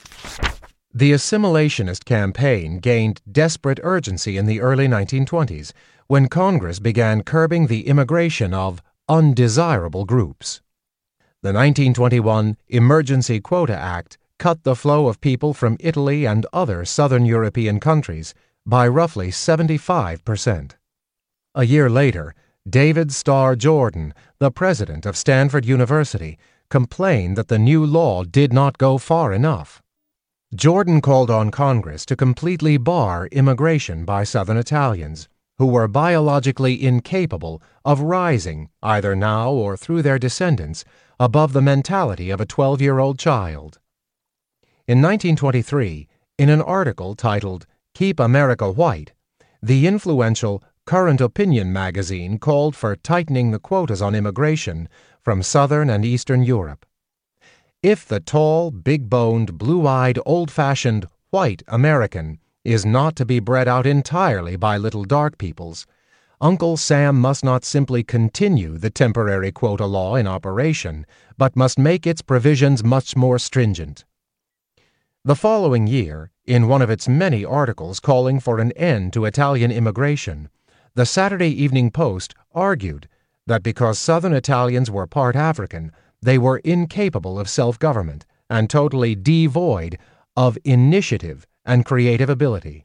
The assimilationist campaign gained desperate urgency in the early nineteen twenties when Congress began curbing the immigration of undesirable groups. The nineteen twenty-one Emergency Quota Act cut the flow of people from Italy and other southern European countries by roughly seventy-five percent. A year later, David Starr Jordan, the president of Stanford University, complained that the new law did not go far enough. Jordan called on Congress to completely bar immigration by Southern Italians, who were biologically incapable of rising, either now or through their descendants, above the mentality of a twelve-year-old child. In nineteen twenty-three, in an article titled "Keep America White," the influential Current Opinion magazine called for tightening the quotas on immigration from Southern and Eastern Europe. If the tall, big-boned, blue-eyed, old-fashioned white American is not to be bred out entirely by little dark peoples, Uncle Sam must not simply continue the temporary quota law in operation, but must make its provisions much more stringent. The following year, in one of its many articles calling for an end to Italian immigration, the Saturday Evening Post argued that because Southern Italians were part African, they were incapable of self-government and totally devoid of initiative and creative ability.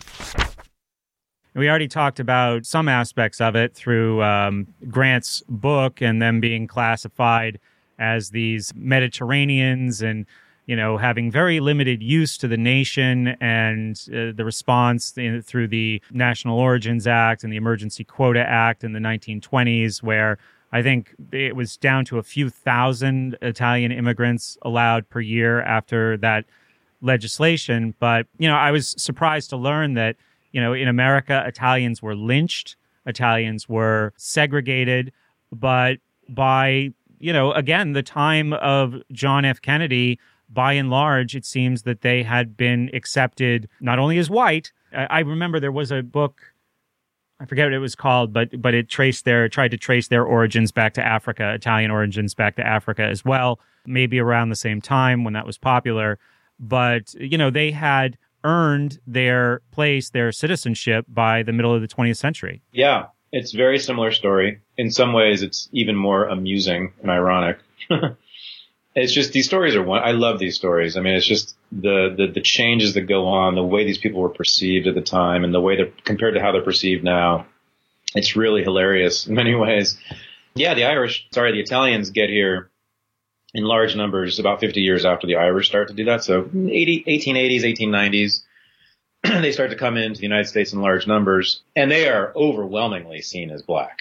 We already talked about some aspects of it through um, Grant's book and them being classified as these Mediterraneans and, you know, having very limited use to the nation, and uh, the response in, through the National Origins Act and the Emergency Quota Act in the nineteen twenties, where I think it was down to a few thousand Italian immigrants allowed per year after that legislation. But, you know, I was surprised to learn that, you know, in America, Italians were lynched, Italians were segregated, but by, you know, again, the time of John F. Kennedy, by and large, it seems that they had been accepted not only as white. I, I remember there was a book, I forget what it was called, but but it traced their tried to trace their origins back to Africa, Italian origins back to Africa as well, maybe around the same time when that was popular. But, you know, they had earned their place, their citizenship by the middle of the twentieth century.
Yeah, it's a very similar story. In some ways, it's even more amusing and ironic. it's just, these stories are one, I love these stories. I mean, it's just the, the, the changes that go on, the way these people were perceived at the time and the way they're compared to how they're perceived now. It's really hilarious in many ways. Yeah, the Irish, sorry, the Italians get here in large numbers about fifty years after the Irish start to do that. So eighty, eighteen eighties, eighteen nineties, they start to come into the United States in large numbers, and they are overwhelmingly seen as black.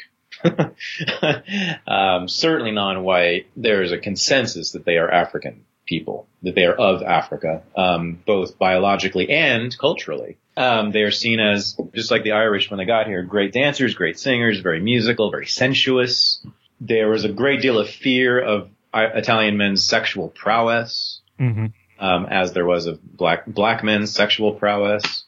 um, certainly non-white. There is a consensus that they are African people, that they are of Africa, um, both biologically and culturally. Um, they are seen as, just like the Irish when they got here, great dancers, great singers, very musical, very sensuous. There was a great deal of fear of Italian men's sexual prowess, mm-hmm. um, as there was of black black men's sexual prowess.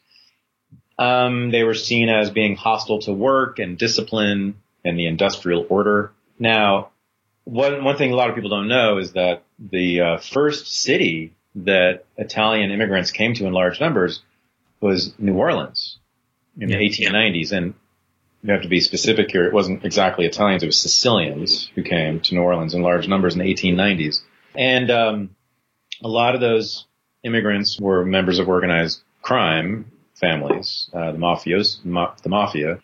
Um, they were seen as being hostile to work and discipline and the industrial order. Now, one one thing a lot of people don't know is that the uh, first city that Italian immigrants came to in large numbers was New Orleans in yeah. the eighteen nineties. And you have to be specific here. It wasn't exactly Italians. It was Sicilians who came to New Orleans in large numbers in the eighteen nineties. And um, a lot of those immigrants were members of organized crime families, uh, the mafios, ma- the mafia.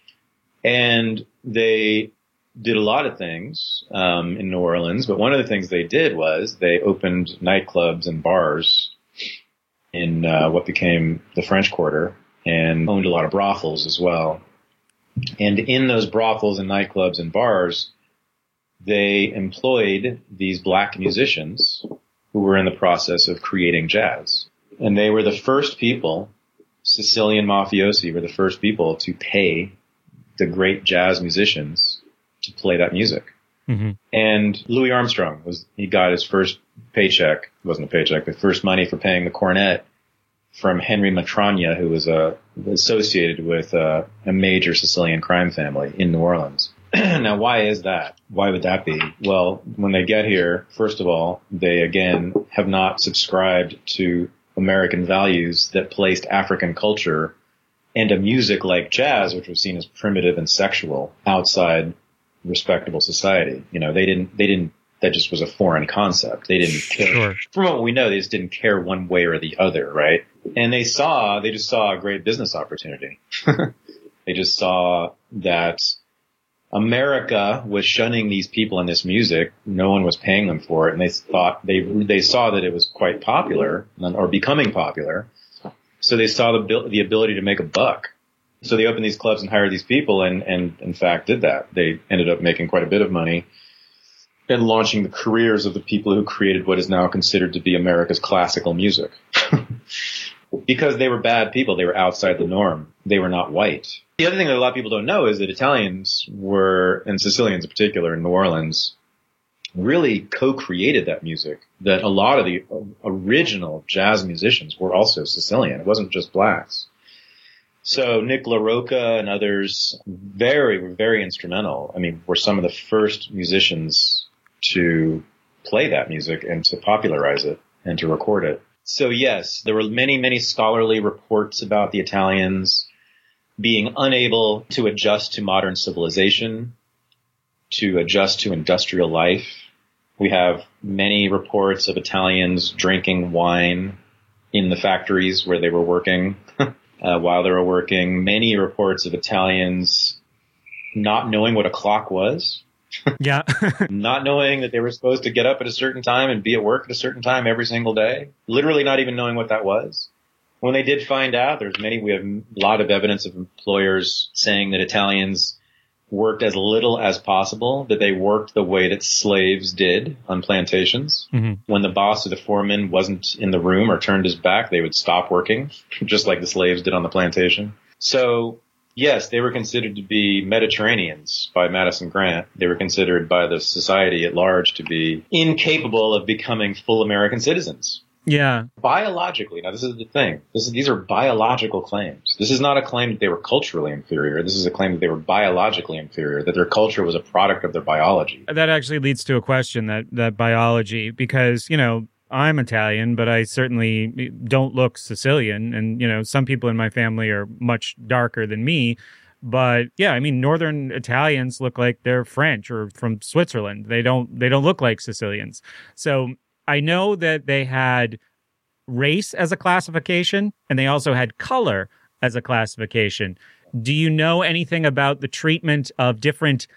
And they did a lot of things um, in New Orleans. But one of the things they did was they opened nightclubs and bars in uh, what became the French Quarter and owned a lot of brothels as well. And in those brothels and nightclubs and bars, they employed these black musicians who were in the process of creating jazz. And they were the first people, Sicilian mafiosi were the first people to pay the great jazz musicians to play that music. Mm-hmm. And Louis Armstrong was, he got his first paycheck, it wasn't a paycheck, but first money for paying the cornet from Henry Matragna, who was uh, associated with uh, a major Sicilian crime family in New Orleans. Now, why is that? Why would that be? Well, when they get here, first of all, they again have not subscribed to American values that placed African culture and a music like jazz, which was seen as primitive and sexual, outside respectable society. You know, they didn't, they didn't, that just was a foreign concept. They didn't care. Sure. From what we know, they just didn't care one way or the other, right? And they saw, they just saw a great business opportunity. They just saw that America was shunning these people in this music. No one was paying them for it. And they thought, they, they saw that it was quite popular or becoming popular. So they saw the, the ability to make a buck. So they opened these clubs and hired these people and, and in fact did that. They ended up making quite a bit of money and launching the careers of the people who created what is now considered to be America's classical music. Because they were bad people. They were outside the norm. They were not white. The other thing that a lot of people don't know is that Italians were, and Sicilians in particular in New Orleans, really co-created that music. That a lot of the original jazz musicians were also Sicilian. It wasn't just blacks. So Nick LaRocca and others, very, were very instrumental. I mean, were some of the first musicians to play that music and to popularize it and to record it. So yes, there were many, many scholarly reports about the Italians being unable to adjust to modern civilization, to adjust to industrial life. We have many reports of Italians drinking wine in the factories where they were working. Uh, while they were working, many reports of Italians not knowing what a clock was.
Yeah.
Not knowing that they were supposed to get up at a certain time and be at work at a certain time every single day. Literally not even knowing what that was. When they did find out, there's many, we have a lot of evidence of employers saying that Italians worked as little as possible, that they worked the way that slaves did on plantations. Mm-hmm. When the boss or the foreman wasn't in the room or turned his back, they would stop working, just like the slaves did on the plantation. So, yes, they were considered to be Mediterraneans by Madison Grant. They were considered by the society at large to be incapable of becoming full American citizens.
Yeah.
Biologically, now this is the thing. This is, these are biological claims. This is not a claim that they were culturally inferior. This is a claim that they were biologically inferior, that their culture was a product of their biology.
That actually leads to a question, that, that biology, because, you know, I'm Italian, but I certainly don't look Sicilian. And, you know, some people in my family are much darker than me. But yeah, I mean, Northern Italians look like they're French or from Switzerland. They don't, they don't look like Sicilians. So I know that they had race as a classification, and they also had color as a classification. Do you know anything about the treatment of different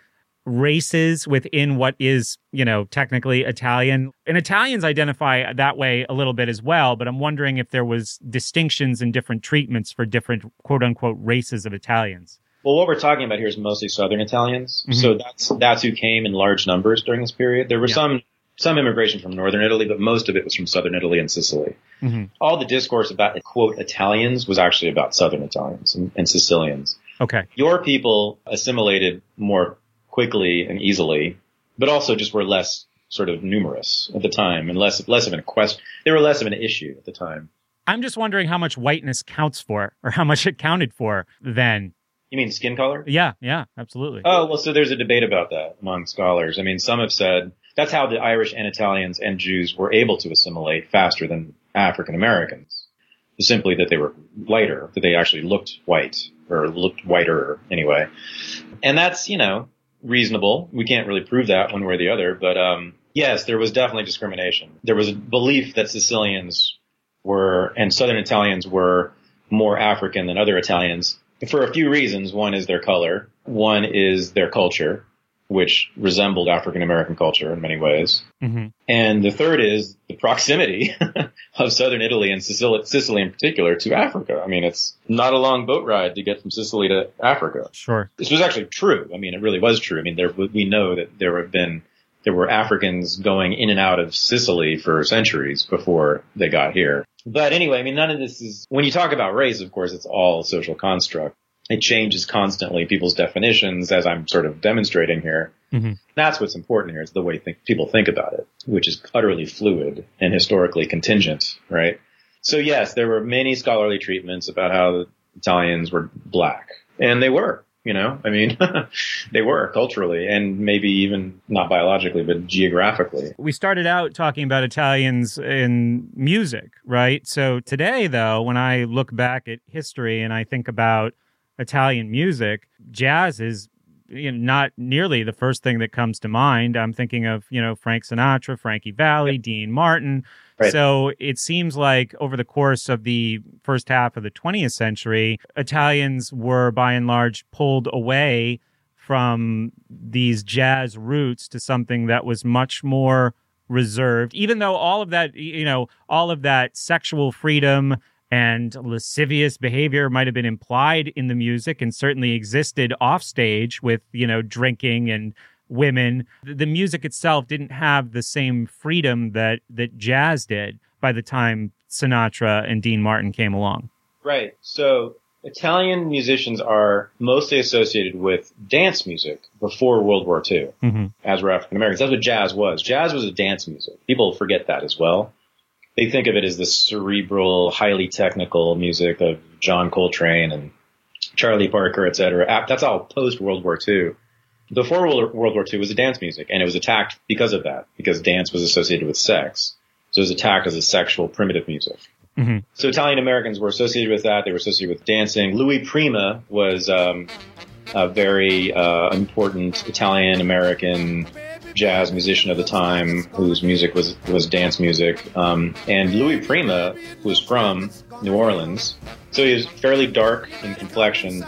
races within what is, you know, technically Italian? And Italians identify that way a little bit as well, but I'm wondering if there was distinctions and different treatments for different quote-unquote races of Italians.
Well, what we're talking about here is mostly Southern Italians.
Mm-hmm.
So that's that's who came in large numbers during this period. There were
Yeah.
some some immigration from Northern Italy, but most of it was from Southern Italy and Sicily.
Mm-hmm.
All the discourse about, quote, Italians was actually about Southern Italians and, and Sicilians.
Okay.
Your people assimilated more quickly and easily, but also just were less sort of numerous at the time and less less of an question. They were less of an issue at the time.
I'm just wondering how much whiteness counts for, or how much it counted for then.
You mean skin color?
Yeah, yeah, absolutely.
Oh, well, so there's a debate about that among scholars. I mean, some have said that's how the Irish and Italians and Jews were able to assimilate faster than African Americans. Simply that they were lighter, that they actually looked white, or looked whiter anyway. And that's, you know, reasonable. We can't really prove that one way or the other, but um yes, there was definitely discrimination. There was a belief that Sicilians were, and Southern Italians were, more African than other Italians for a few reasons. One is their color. One is their culture, which resembled African American culture in many ways.
Mm-hmm.
And the third is the proximity of Southern Italy and Sicily, Sicily in particular to Africa. I mean, it's not a long boat ride to get from Sicily to Africa.
Sure.
This was actually true. I mean, it really was true. I mean, there, we know that there have been, there were Africans going in and out of Sicily for centuries before they got here. But anyway, I mean, none of this is, when you talk about race, of course, it's all a social construct. It changes constantly, people's definitions, as I'm sort of demonstrating here.
Mm-hmm.
That's what's important here. It's the way think, people think about it, which is utterly fluid and historically contingent, right? So yes, there were many scholarly treatments about how the Italians were black. And they were, you know, I mean, they were culturally and maybe even not biologically, but geographically.
We started out talking about Italians in music, right? So today, though, when I look back at history and I think about Italian music, jazz is, you know, not nearly the first thing that comes to mind. I'm thinking of, you know, Frank Sinatra, Frankie Valli, yeah. Dean Martin. Right. So it seems like over the course of the first half of the twentieth century, Italians were by and large pulled away from these jazz roots to something that was much more reserved, even though all of that, you know, all of that sexual freedom and lascivious behavior might have been implied in the music and certainly existed off stage with, you know, drinking and women. The music itself didn't have the same freedom that, that jazz did by the time Sinatra and Dean Martin came along.
Right. So Italian musicians are mostly associated with dance music before World War Two, mm-hmm. as were African Americans. That's what jazz was. Jazz was a dance music. People forget that as well. They think of it as the cerebral, highly technical music of John Coltrane and Charlie Parker, et cetera. That's all post-World War Two. Before World War Two was a dance music, and it was attacked because of that, because dance was associated with sex. So it was attacked as a sexual, primitive music.
Mm-hmm.
So Italian Americans were associated with that. They were associated with dancing. Louis Prima was um, a very uh, important Italian American jazz musician of the time whose music was was dance music. Um, and Louis Prima was from New Orleans, so he was fairly dark in complexion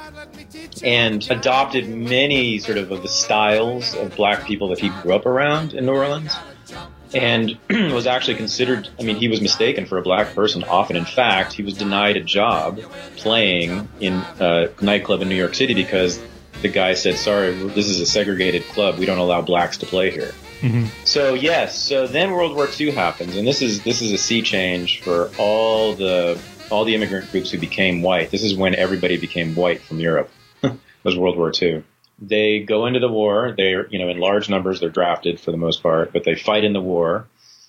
and adopted many sort of of the styles of black people that he grew up around in New Orleans, and was actually considered, I mean, he was mistaken for a black person often. In fact, he was denied a job playing in a nightclub in New York City because the guy said, sorry, this is a segregated club. We don't allow blacks to play here.
Mm-hmm.
So, yes. So then World War Two happens, and this is this is a sea change for all the all the immigrant groups who became white. This is when everybody became white from Europe. Was World War Two. They go into the war. They're, you know, in large numbers. They're drafted for the most part, but they fight in the war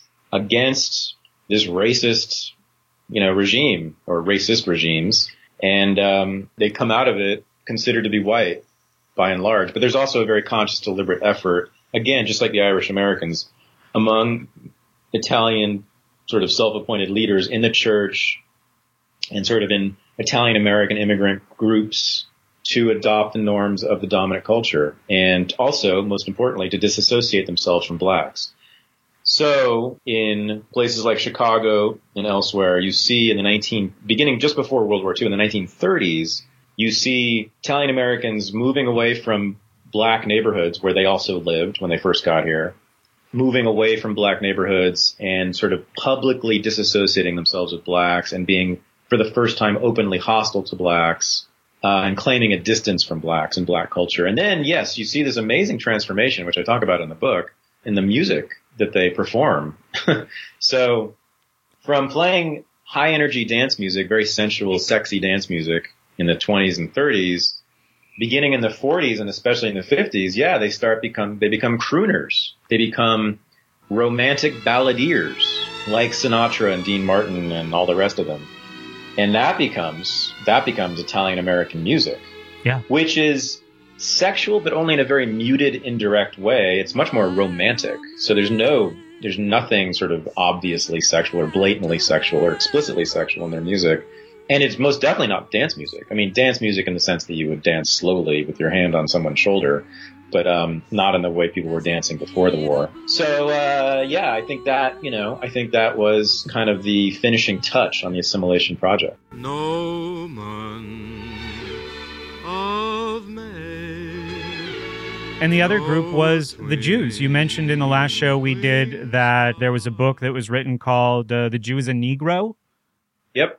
against this racist, you know, regime or racist regimes, and um, they come out of it considered to be white by and large. But there's also a very conscious, deliberate effort, again, just like the Irish Americans, among Italian sort of self-appointed leaders in the church and sort of in Italian American immigrant groups to adopt the norms of the dominant culture, and also, most importantly, to disassociate themselves from blacks. So in places like Chicago and elsewhere, you see in the nineteen, beginning just before World War Two, in the nineteen thirties, you see Italian Americans moving away from black neighborhoods where they also lived when they first got here, moving away from black neighborhoods and sort of publicly disassociating themselves with blacks and being, for the first time, openly hostile to blacks, uh, and claiming a distance from blacks and black culture. And then, yes, you see this amazing transformation, which I talk about in the book, in the music that they perform. So from playing high energy dance music, very sensual, sexy dance music in the twenties and thirties, beginning in the forties and especially in the fifties, yeah, they start become, they become crooners. They become romantic balladeers like Sinatra and Dean Martin and all the rest of them. And that becomes, that becomes Italian American music.
Yeah.
Which is sexual, but only in a very muted, indirect way. It's much more romantic. So there's no, there's nothing sort of obviously sexual or blatantly sexual or explicitly sexual in their music. And it's most definitely not dance music. I mean, dance music in the sense that you would dance slowly with your hand on someone's shoulder, but um, not in the way people were dancing before the war. So, uh, yeah, I think that, you know, I think that was kind of the finishing touch on the assimilation project.
No man of May.
And the other group was the Jews. You mentioned in the last show we did that there was a book that was written called uh, The Jew is a Negro.
Yep.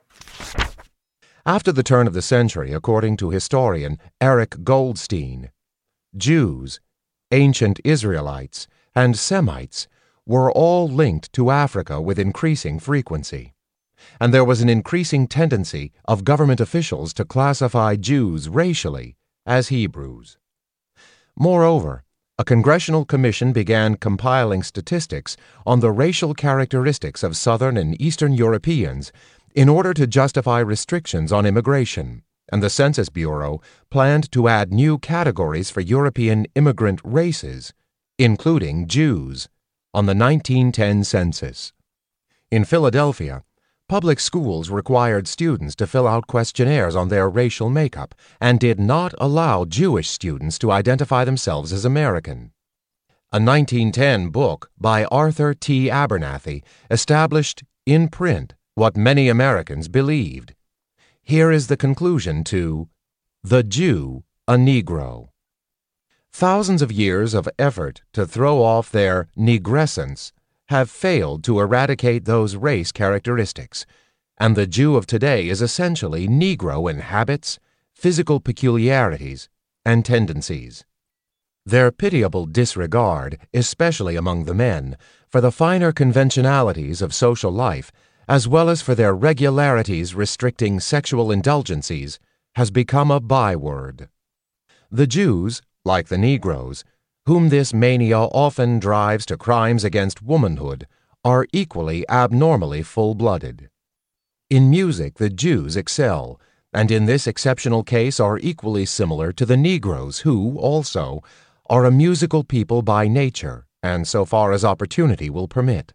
After the turn of the century, according to historian Eric Goldstein, Jews, ancient Israelites, and Semites were all linked to Africa with increasing frequency, and there was an increasing tendency of government officials to classify Jews racially as Hebrews. Moreover, a congressional commission began compiling statistics on the racial characteristics of Southern and Eastern Europeans in order to justify restrictions on immigration, and the Census Bureau planned to add new categories for European immigrant races, including Jews, on the nineteen ten census. In Philadelphia, public schools required students to fill out questionnaires on their racial makeup and did not allow Jewish students to identify themselves as American. A nineteen ten book by Arthur T. Abernathy established in print what many Americans believed. Here is the conclusion to The Jew, a Negro. Thousands of years of effort to throw off their negrescence have failed to eradicate those race characteristics, and the Jew of today is essentially Negro in habits, physical peculiarities, and tendencies. Their pitiable disregard, especially among the men, for the finer conventionalities of social life, as well as for their regularities restricting sexual indulgencies, has become a byword. The Jews, like the Negroes, whom this mania often drives to crimes against womanhood, are equally abnormally full-blooded. In music, the Jews excel, and in this exceptional case are equally similar to the Negroes, who, also, are a musical people by nature, and so far as opportunity will permit.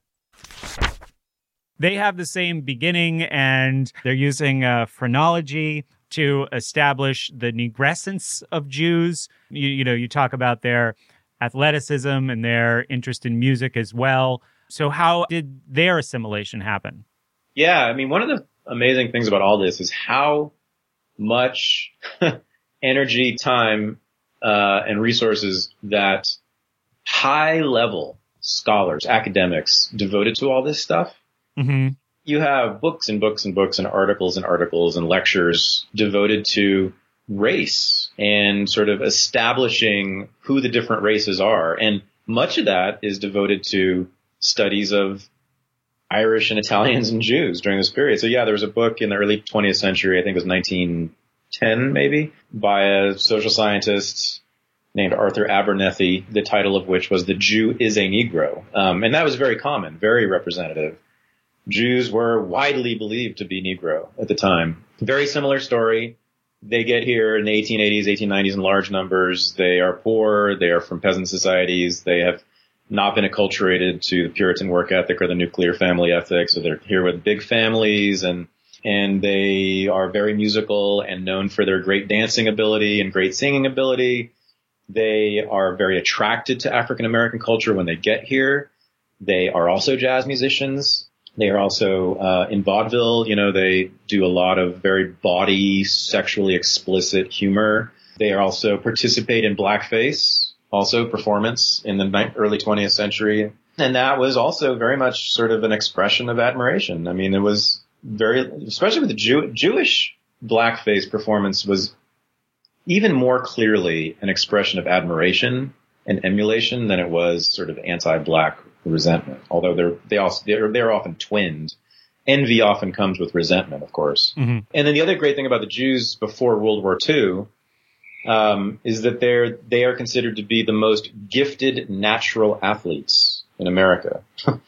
They have the same beginning, and they're using uh, phrenology to establish the negrescence of Jews. You, you know, you talk about their athleticism and their interest in music as well. So how did their assimilation happen?
Yeah, I mean, one of the amazing things about all this is how much energy, time, uh, and resources that high-level scholars, academics, devoted to all this stuff.
Mm-hmm.
You have books and books and books and articles and articles and lectures devoted to race and sort of establishing who the different races are. And much of that is devoted to studies of Irish and Italians and Jews during this period. So yeah, there was a book in the early twentieth century, I think it was nineteen ten maybe, by a social scientist named Arthur Abernathy, the title of which was The Jew is a Negro. Um, and that was very common, very representative. Jews were widely believed to be Negro at the time. Very similar story. They get here in the eighteen eighties, eighteen nineties in large numbers. They are poor. They are from peasant societies. They have not been acculturated to the Puritan work ethic or the nuclear family ethic. So they're here with big families, and and they are very musical and known for their great dancing ability and great singing ability. They are very attracted to African American culture when they get here. They are also jazz musicians. They are also uh, in vaudeville. You know, they do a lot of very bawdy, sexually explicit humor. They are also participate in blackface, also performance in the early twentieth century. And that was also very much sort of an expression of admiration. I mean, it was very, especially with the Jew, Jewish blackface performance was even more clearly an expression of admiration and emulation than it was sort of anti-black resentment. Although they're, they also, they're, they're often twinned. Envy often comes with resentment, of course. Mm-hmm. And then the other great thing about the Jews before World War Two um, is that they're, they are considered to be the most gifted natural athletes in America.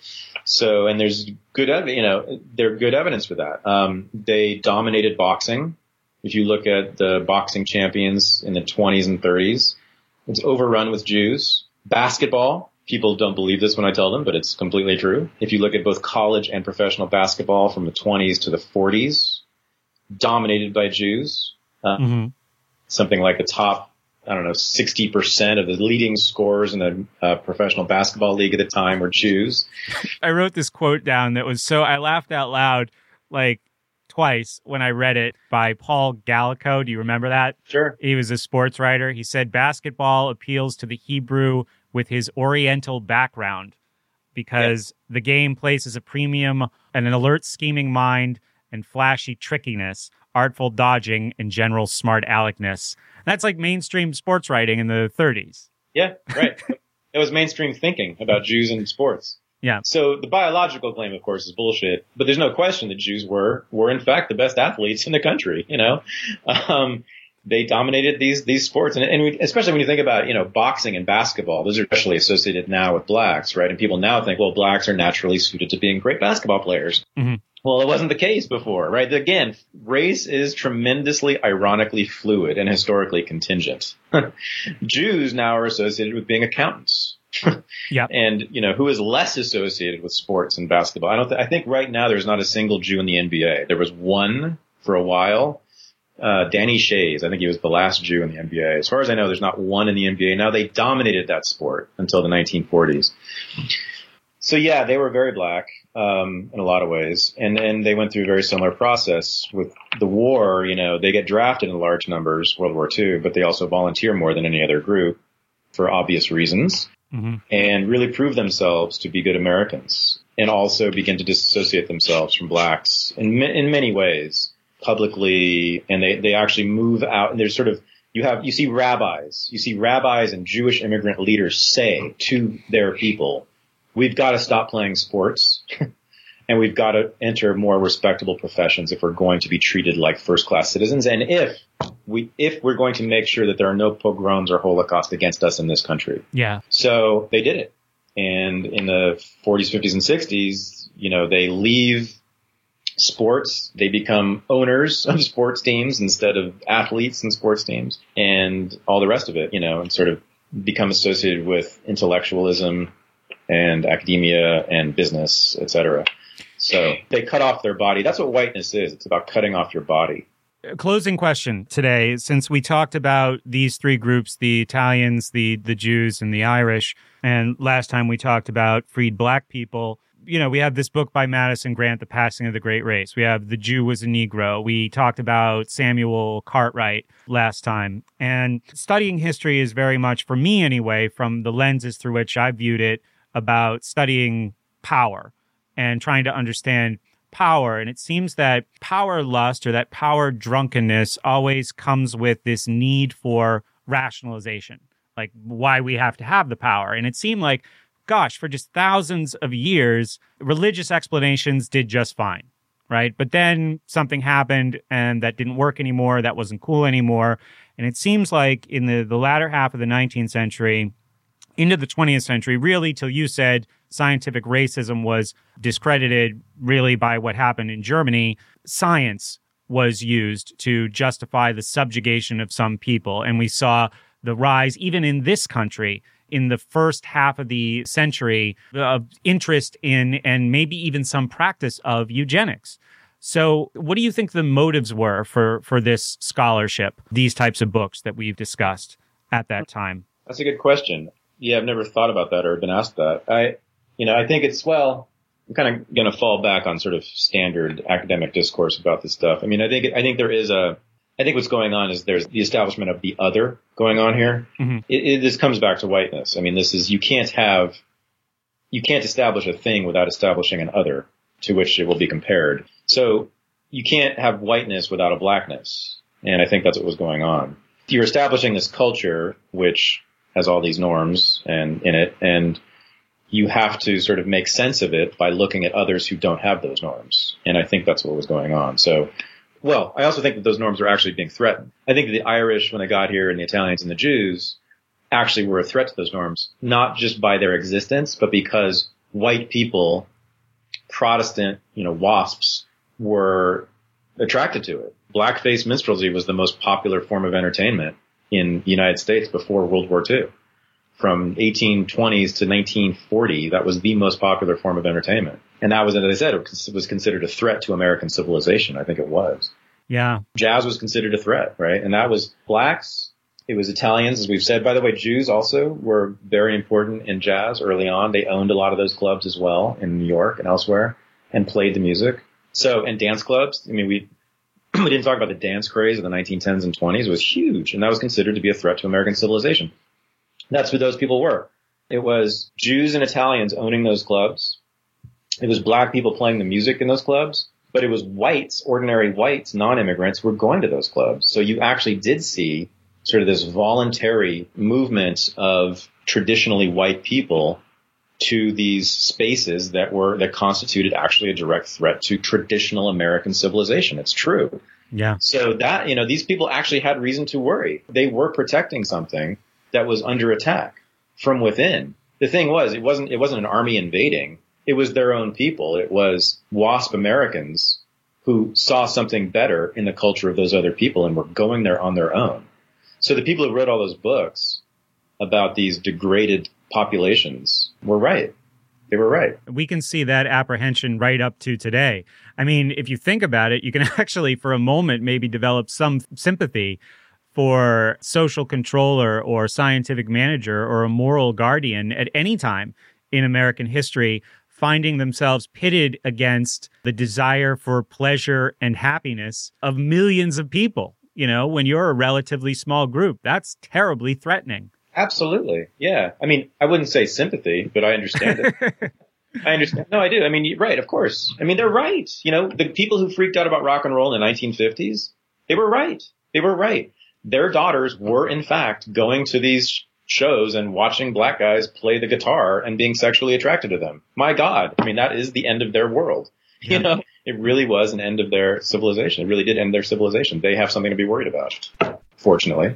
So, and there's good, you know, there's good evidence for that. Um, they dominated boxing. If you look at the boxing champions in the twenties and thirties, it's overrun with Jews. Basketball, people don't believe this when I tell them, but it's completely true. If you look at both college and professional basketball from the twenties to the forties, dominated by Jews. Uh, mm-hmm. Something like the top, I don't know, sixty percent of the leading scorers in the uh, professional basketball league at the time were Jews.
I wrote this quote down that was so, I laughed out loud like twice when I read it, by Paul Gallico. Do you remember that?
Sure.
He was a sports writer. He said, basketball appeals to the Hebrew with his Oriental background because yeah. the game places a premium on an alert, scheming mind and flashy trickiness, artful dodging, and general smart aleckness. That's like mainstream sports writing in the thirties.
Yeah, right. It was mainstream thinking about Jews and sports.
Yeah.
So the biological claim, of course, is bullshit. But there's no question that Jews were, were in fact the best athletes in the country. You know, um, they dominated these these sports, and, and we, especially when you think about, you know, boxing and basketball. Those are especially associated now with blacks, right? And people now think, well, blacks are naturally suited to being great basketball players. Mm-hmm. Well, it wasn't the case before, right? Again, race is tremendously ironically fluid and historically contingent. Jews now are associated with being accountants.
Yeah.
And, you know, who is less associated with sports and basketball? I don't th- I think right now there's not a single Jew in the N B A. There was one for a while. Uh, Danny Shays. I think he was the last Jew in the N B A. As far as I know, there's not one in the N B A. Now they dominated that sport until the nineteen forties. So yeah, they were very black, um, in a lot of ways. And then they went through a very similar process with the war. You know, they get drafted in large numbers, World War Two, but they also volunteer more than any other group for obvious reasons, mm-hmm. and really prove themselves to be good Americans, and also begin to disassociate themselves from blacks in in many ways publicly. And they, they actually move out, and there's sort of, you have, you see rabbis, you see rabbis and Jewish immigrant leaders say to their people, we've got to stop playing sports and we've got to enter more respectable professions if we're going to be treated like first-class citizens. And if we, if we're going to make sure that there are no pogroms or Holocaust against us in this country.
Yeah.
So they did it. And in the forties, fifties, and sixties, you know, they leave sports. They become owners of sports teams instead of athletes in sports teams, and all the rest of it, you know, and sort of become associated with intellectualism and academia and business, et cetera. So they cut off their body. That's what whiteness is. It's about cutting off your body.
Closing question today, since we talked about these three groups, the Italians, the the Jews, and the Irish, and last time we talked about freed black people, you know, we have this book by Madison Grant, The Passing of the Great Race. We have The Jew Was a Negro. We talked about Samuel Cartwright last time. And studying history is very much, for me anyway, from the lenses through which I viewed it, about studying power and trying to understand power. And it seems that power lust, or that power drunkenness, always comes with this need for rationalization, like why we have to have the power. And it seemed like, gosh, for just thousands of years, religious explanations did just fine, right? But then something happened and that didn't work anymore. That wasn't cool anymore. And it seems like in the, the latter half of the nineteenth century, into the twentieth century, really till you said scientific racism was discredited really by what happened in Germany, science was used to justify the subjugation of some people. And we saw the rise, even in this country, in the first half of the century, of interest in and maybe even some practice of eugenics. So what do you think the motives were for, for this scholarship, these types of books that we've discussed at that time?
That's a good question. Yeah, I've never thought about that or been asked that. I, You know, I think it's, well, I'm kind of going to fall back on sort of standard academic discourse about this stuff. I mean, I think, I think there is a, I think what's going on is there's the establishment of the other going on here. Mm-hmm. It, it, this comes back to whiteness. I mean, this is, you can't have, you can't establish a thing without establishing an other to which it will be compared. So you can't have whiteness without a blackness. And I think that's what was going on. You're establishing this culture, which has all these norms and in it, and you have to sort of make sense of it by looking at others who don't have those norms. And I think that's what was going on. So, well, I also think that those norms are actually being threatened. I think that the Irish, when they got here, and the Italians and the Jews actually were a threat to those norms, not just by their existence, but because white people, Protestant, you know, WASPs, were attracted to it. Blackface minstrelsy was the most popular form of entertainment in the United States before World War Two. From eighteen twenties to nineteen forty, that was the most popular form of entertainment. And that was, as I said, it was considered a threat to American civilization. I think it was.
Yeah.
Jazz was considered a threat, right? And that was blacks. It was Italians, as we've said. By the way, Jews also were very important in jazz early on. They owned a lot of those clubs as well in New York and elsewhere and played the music. So, and dance clubs. I mean, we, we didn't talk about the dance craze of the nineteen tens and twenties. It was huge. And that was considered to be a threat to American civilization. That's who those people were. It was Jews and Italians owning those clubs. It was black people playing the music in those clubs, but it was whites, ordinary whites, non-immigrants who were going to those clubs. So you actually did see sort of this voluntary movement of traditionally white people to these spaces that were, that constituted actually a direct threat to traditional American civilization. It's true.
Yeah.
So that, you know, these people actually had reason to worry. They were protecting something that was under attack from within. The thing was, it wasn't, it wasn't an army invading. It was their own people. It was WASP Americans who saw something better in the culture of those other people and were going there on their own. So the people who wrote all those books about these degraded populations were right. They were right.
We can see that apprehension right up to today. I mean, if you think about it, you can actually, for a moment, maybe develop some sympathy for social controller or scientific manager or a moral guardian at any time in American history, finding themselves pitted against the desire for pleasure and happiness of millions of people. You know, when you're a relatively small group, that's terribly threatening.
Absolutely. Yeah. I mean, I wouldn't say sympathy, but I understand it. I understand. No, I do. I mean, you're right. Of course. I mean, they're right. You know, the people who freaked out about rock and roll in the nineteen fifties, they were right. They were right. Their daughters were, in fact, going to these shows and watching black guys play the guitar and being sexually attracted to them. My God. I mean, that is the end of their world. Yeah. You know, it really was an end of their civilization. It really did end their civilization. They have something to be worried about, fortunately.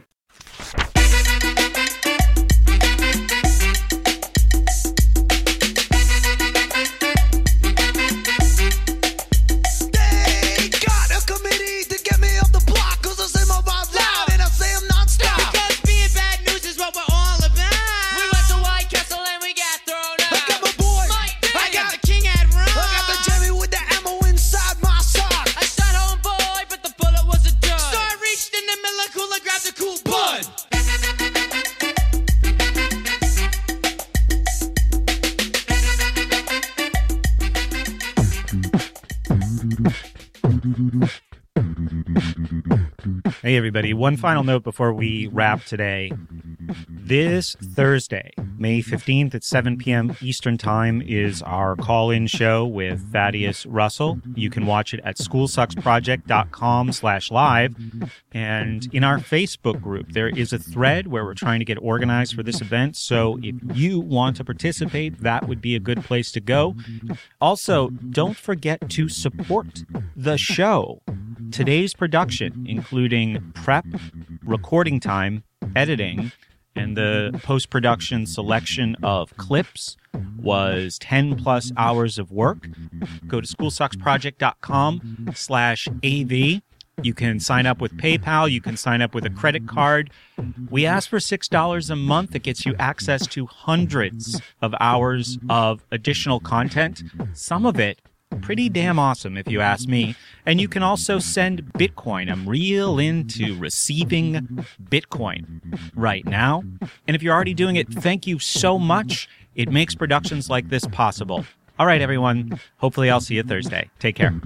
Hey, everybody. One final note before we wrap today. This Thursday, May fifteenth at seven p.m. Eastern Time is our call-in show with Thaddeus Russell. You can watch it at schoolsucksproject.com slash live. And in our Facebook group, there is a thread where we're trying to get organized for this event. So if you want to participate, that would be a good place to go. Also, don't forget to support the show. Today's production, including prep, recording time, editing, and the post-production selection of clips, was ten plus hours of work. Go to schoolsucksproject.com slash AV. You can sign up with PayPal. You can sign up with a credit card. We ask for six dollars a month. That gets you access to hundreds of hours of additional content. Some of it pretty damn awesome, if you ask me. And you can also send Bitcoin. I'm real into receiving Bitcoin right now. And if you're already doing it, thank you so much. It makes productions like this possible. All right, everyone. Hopefully I'll see you Thursday. Take care.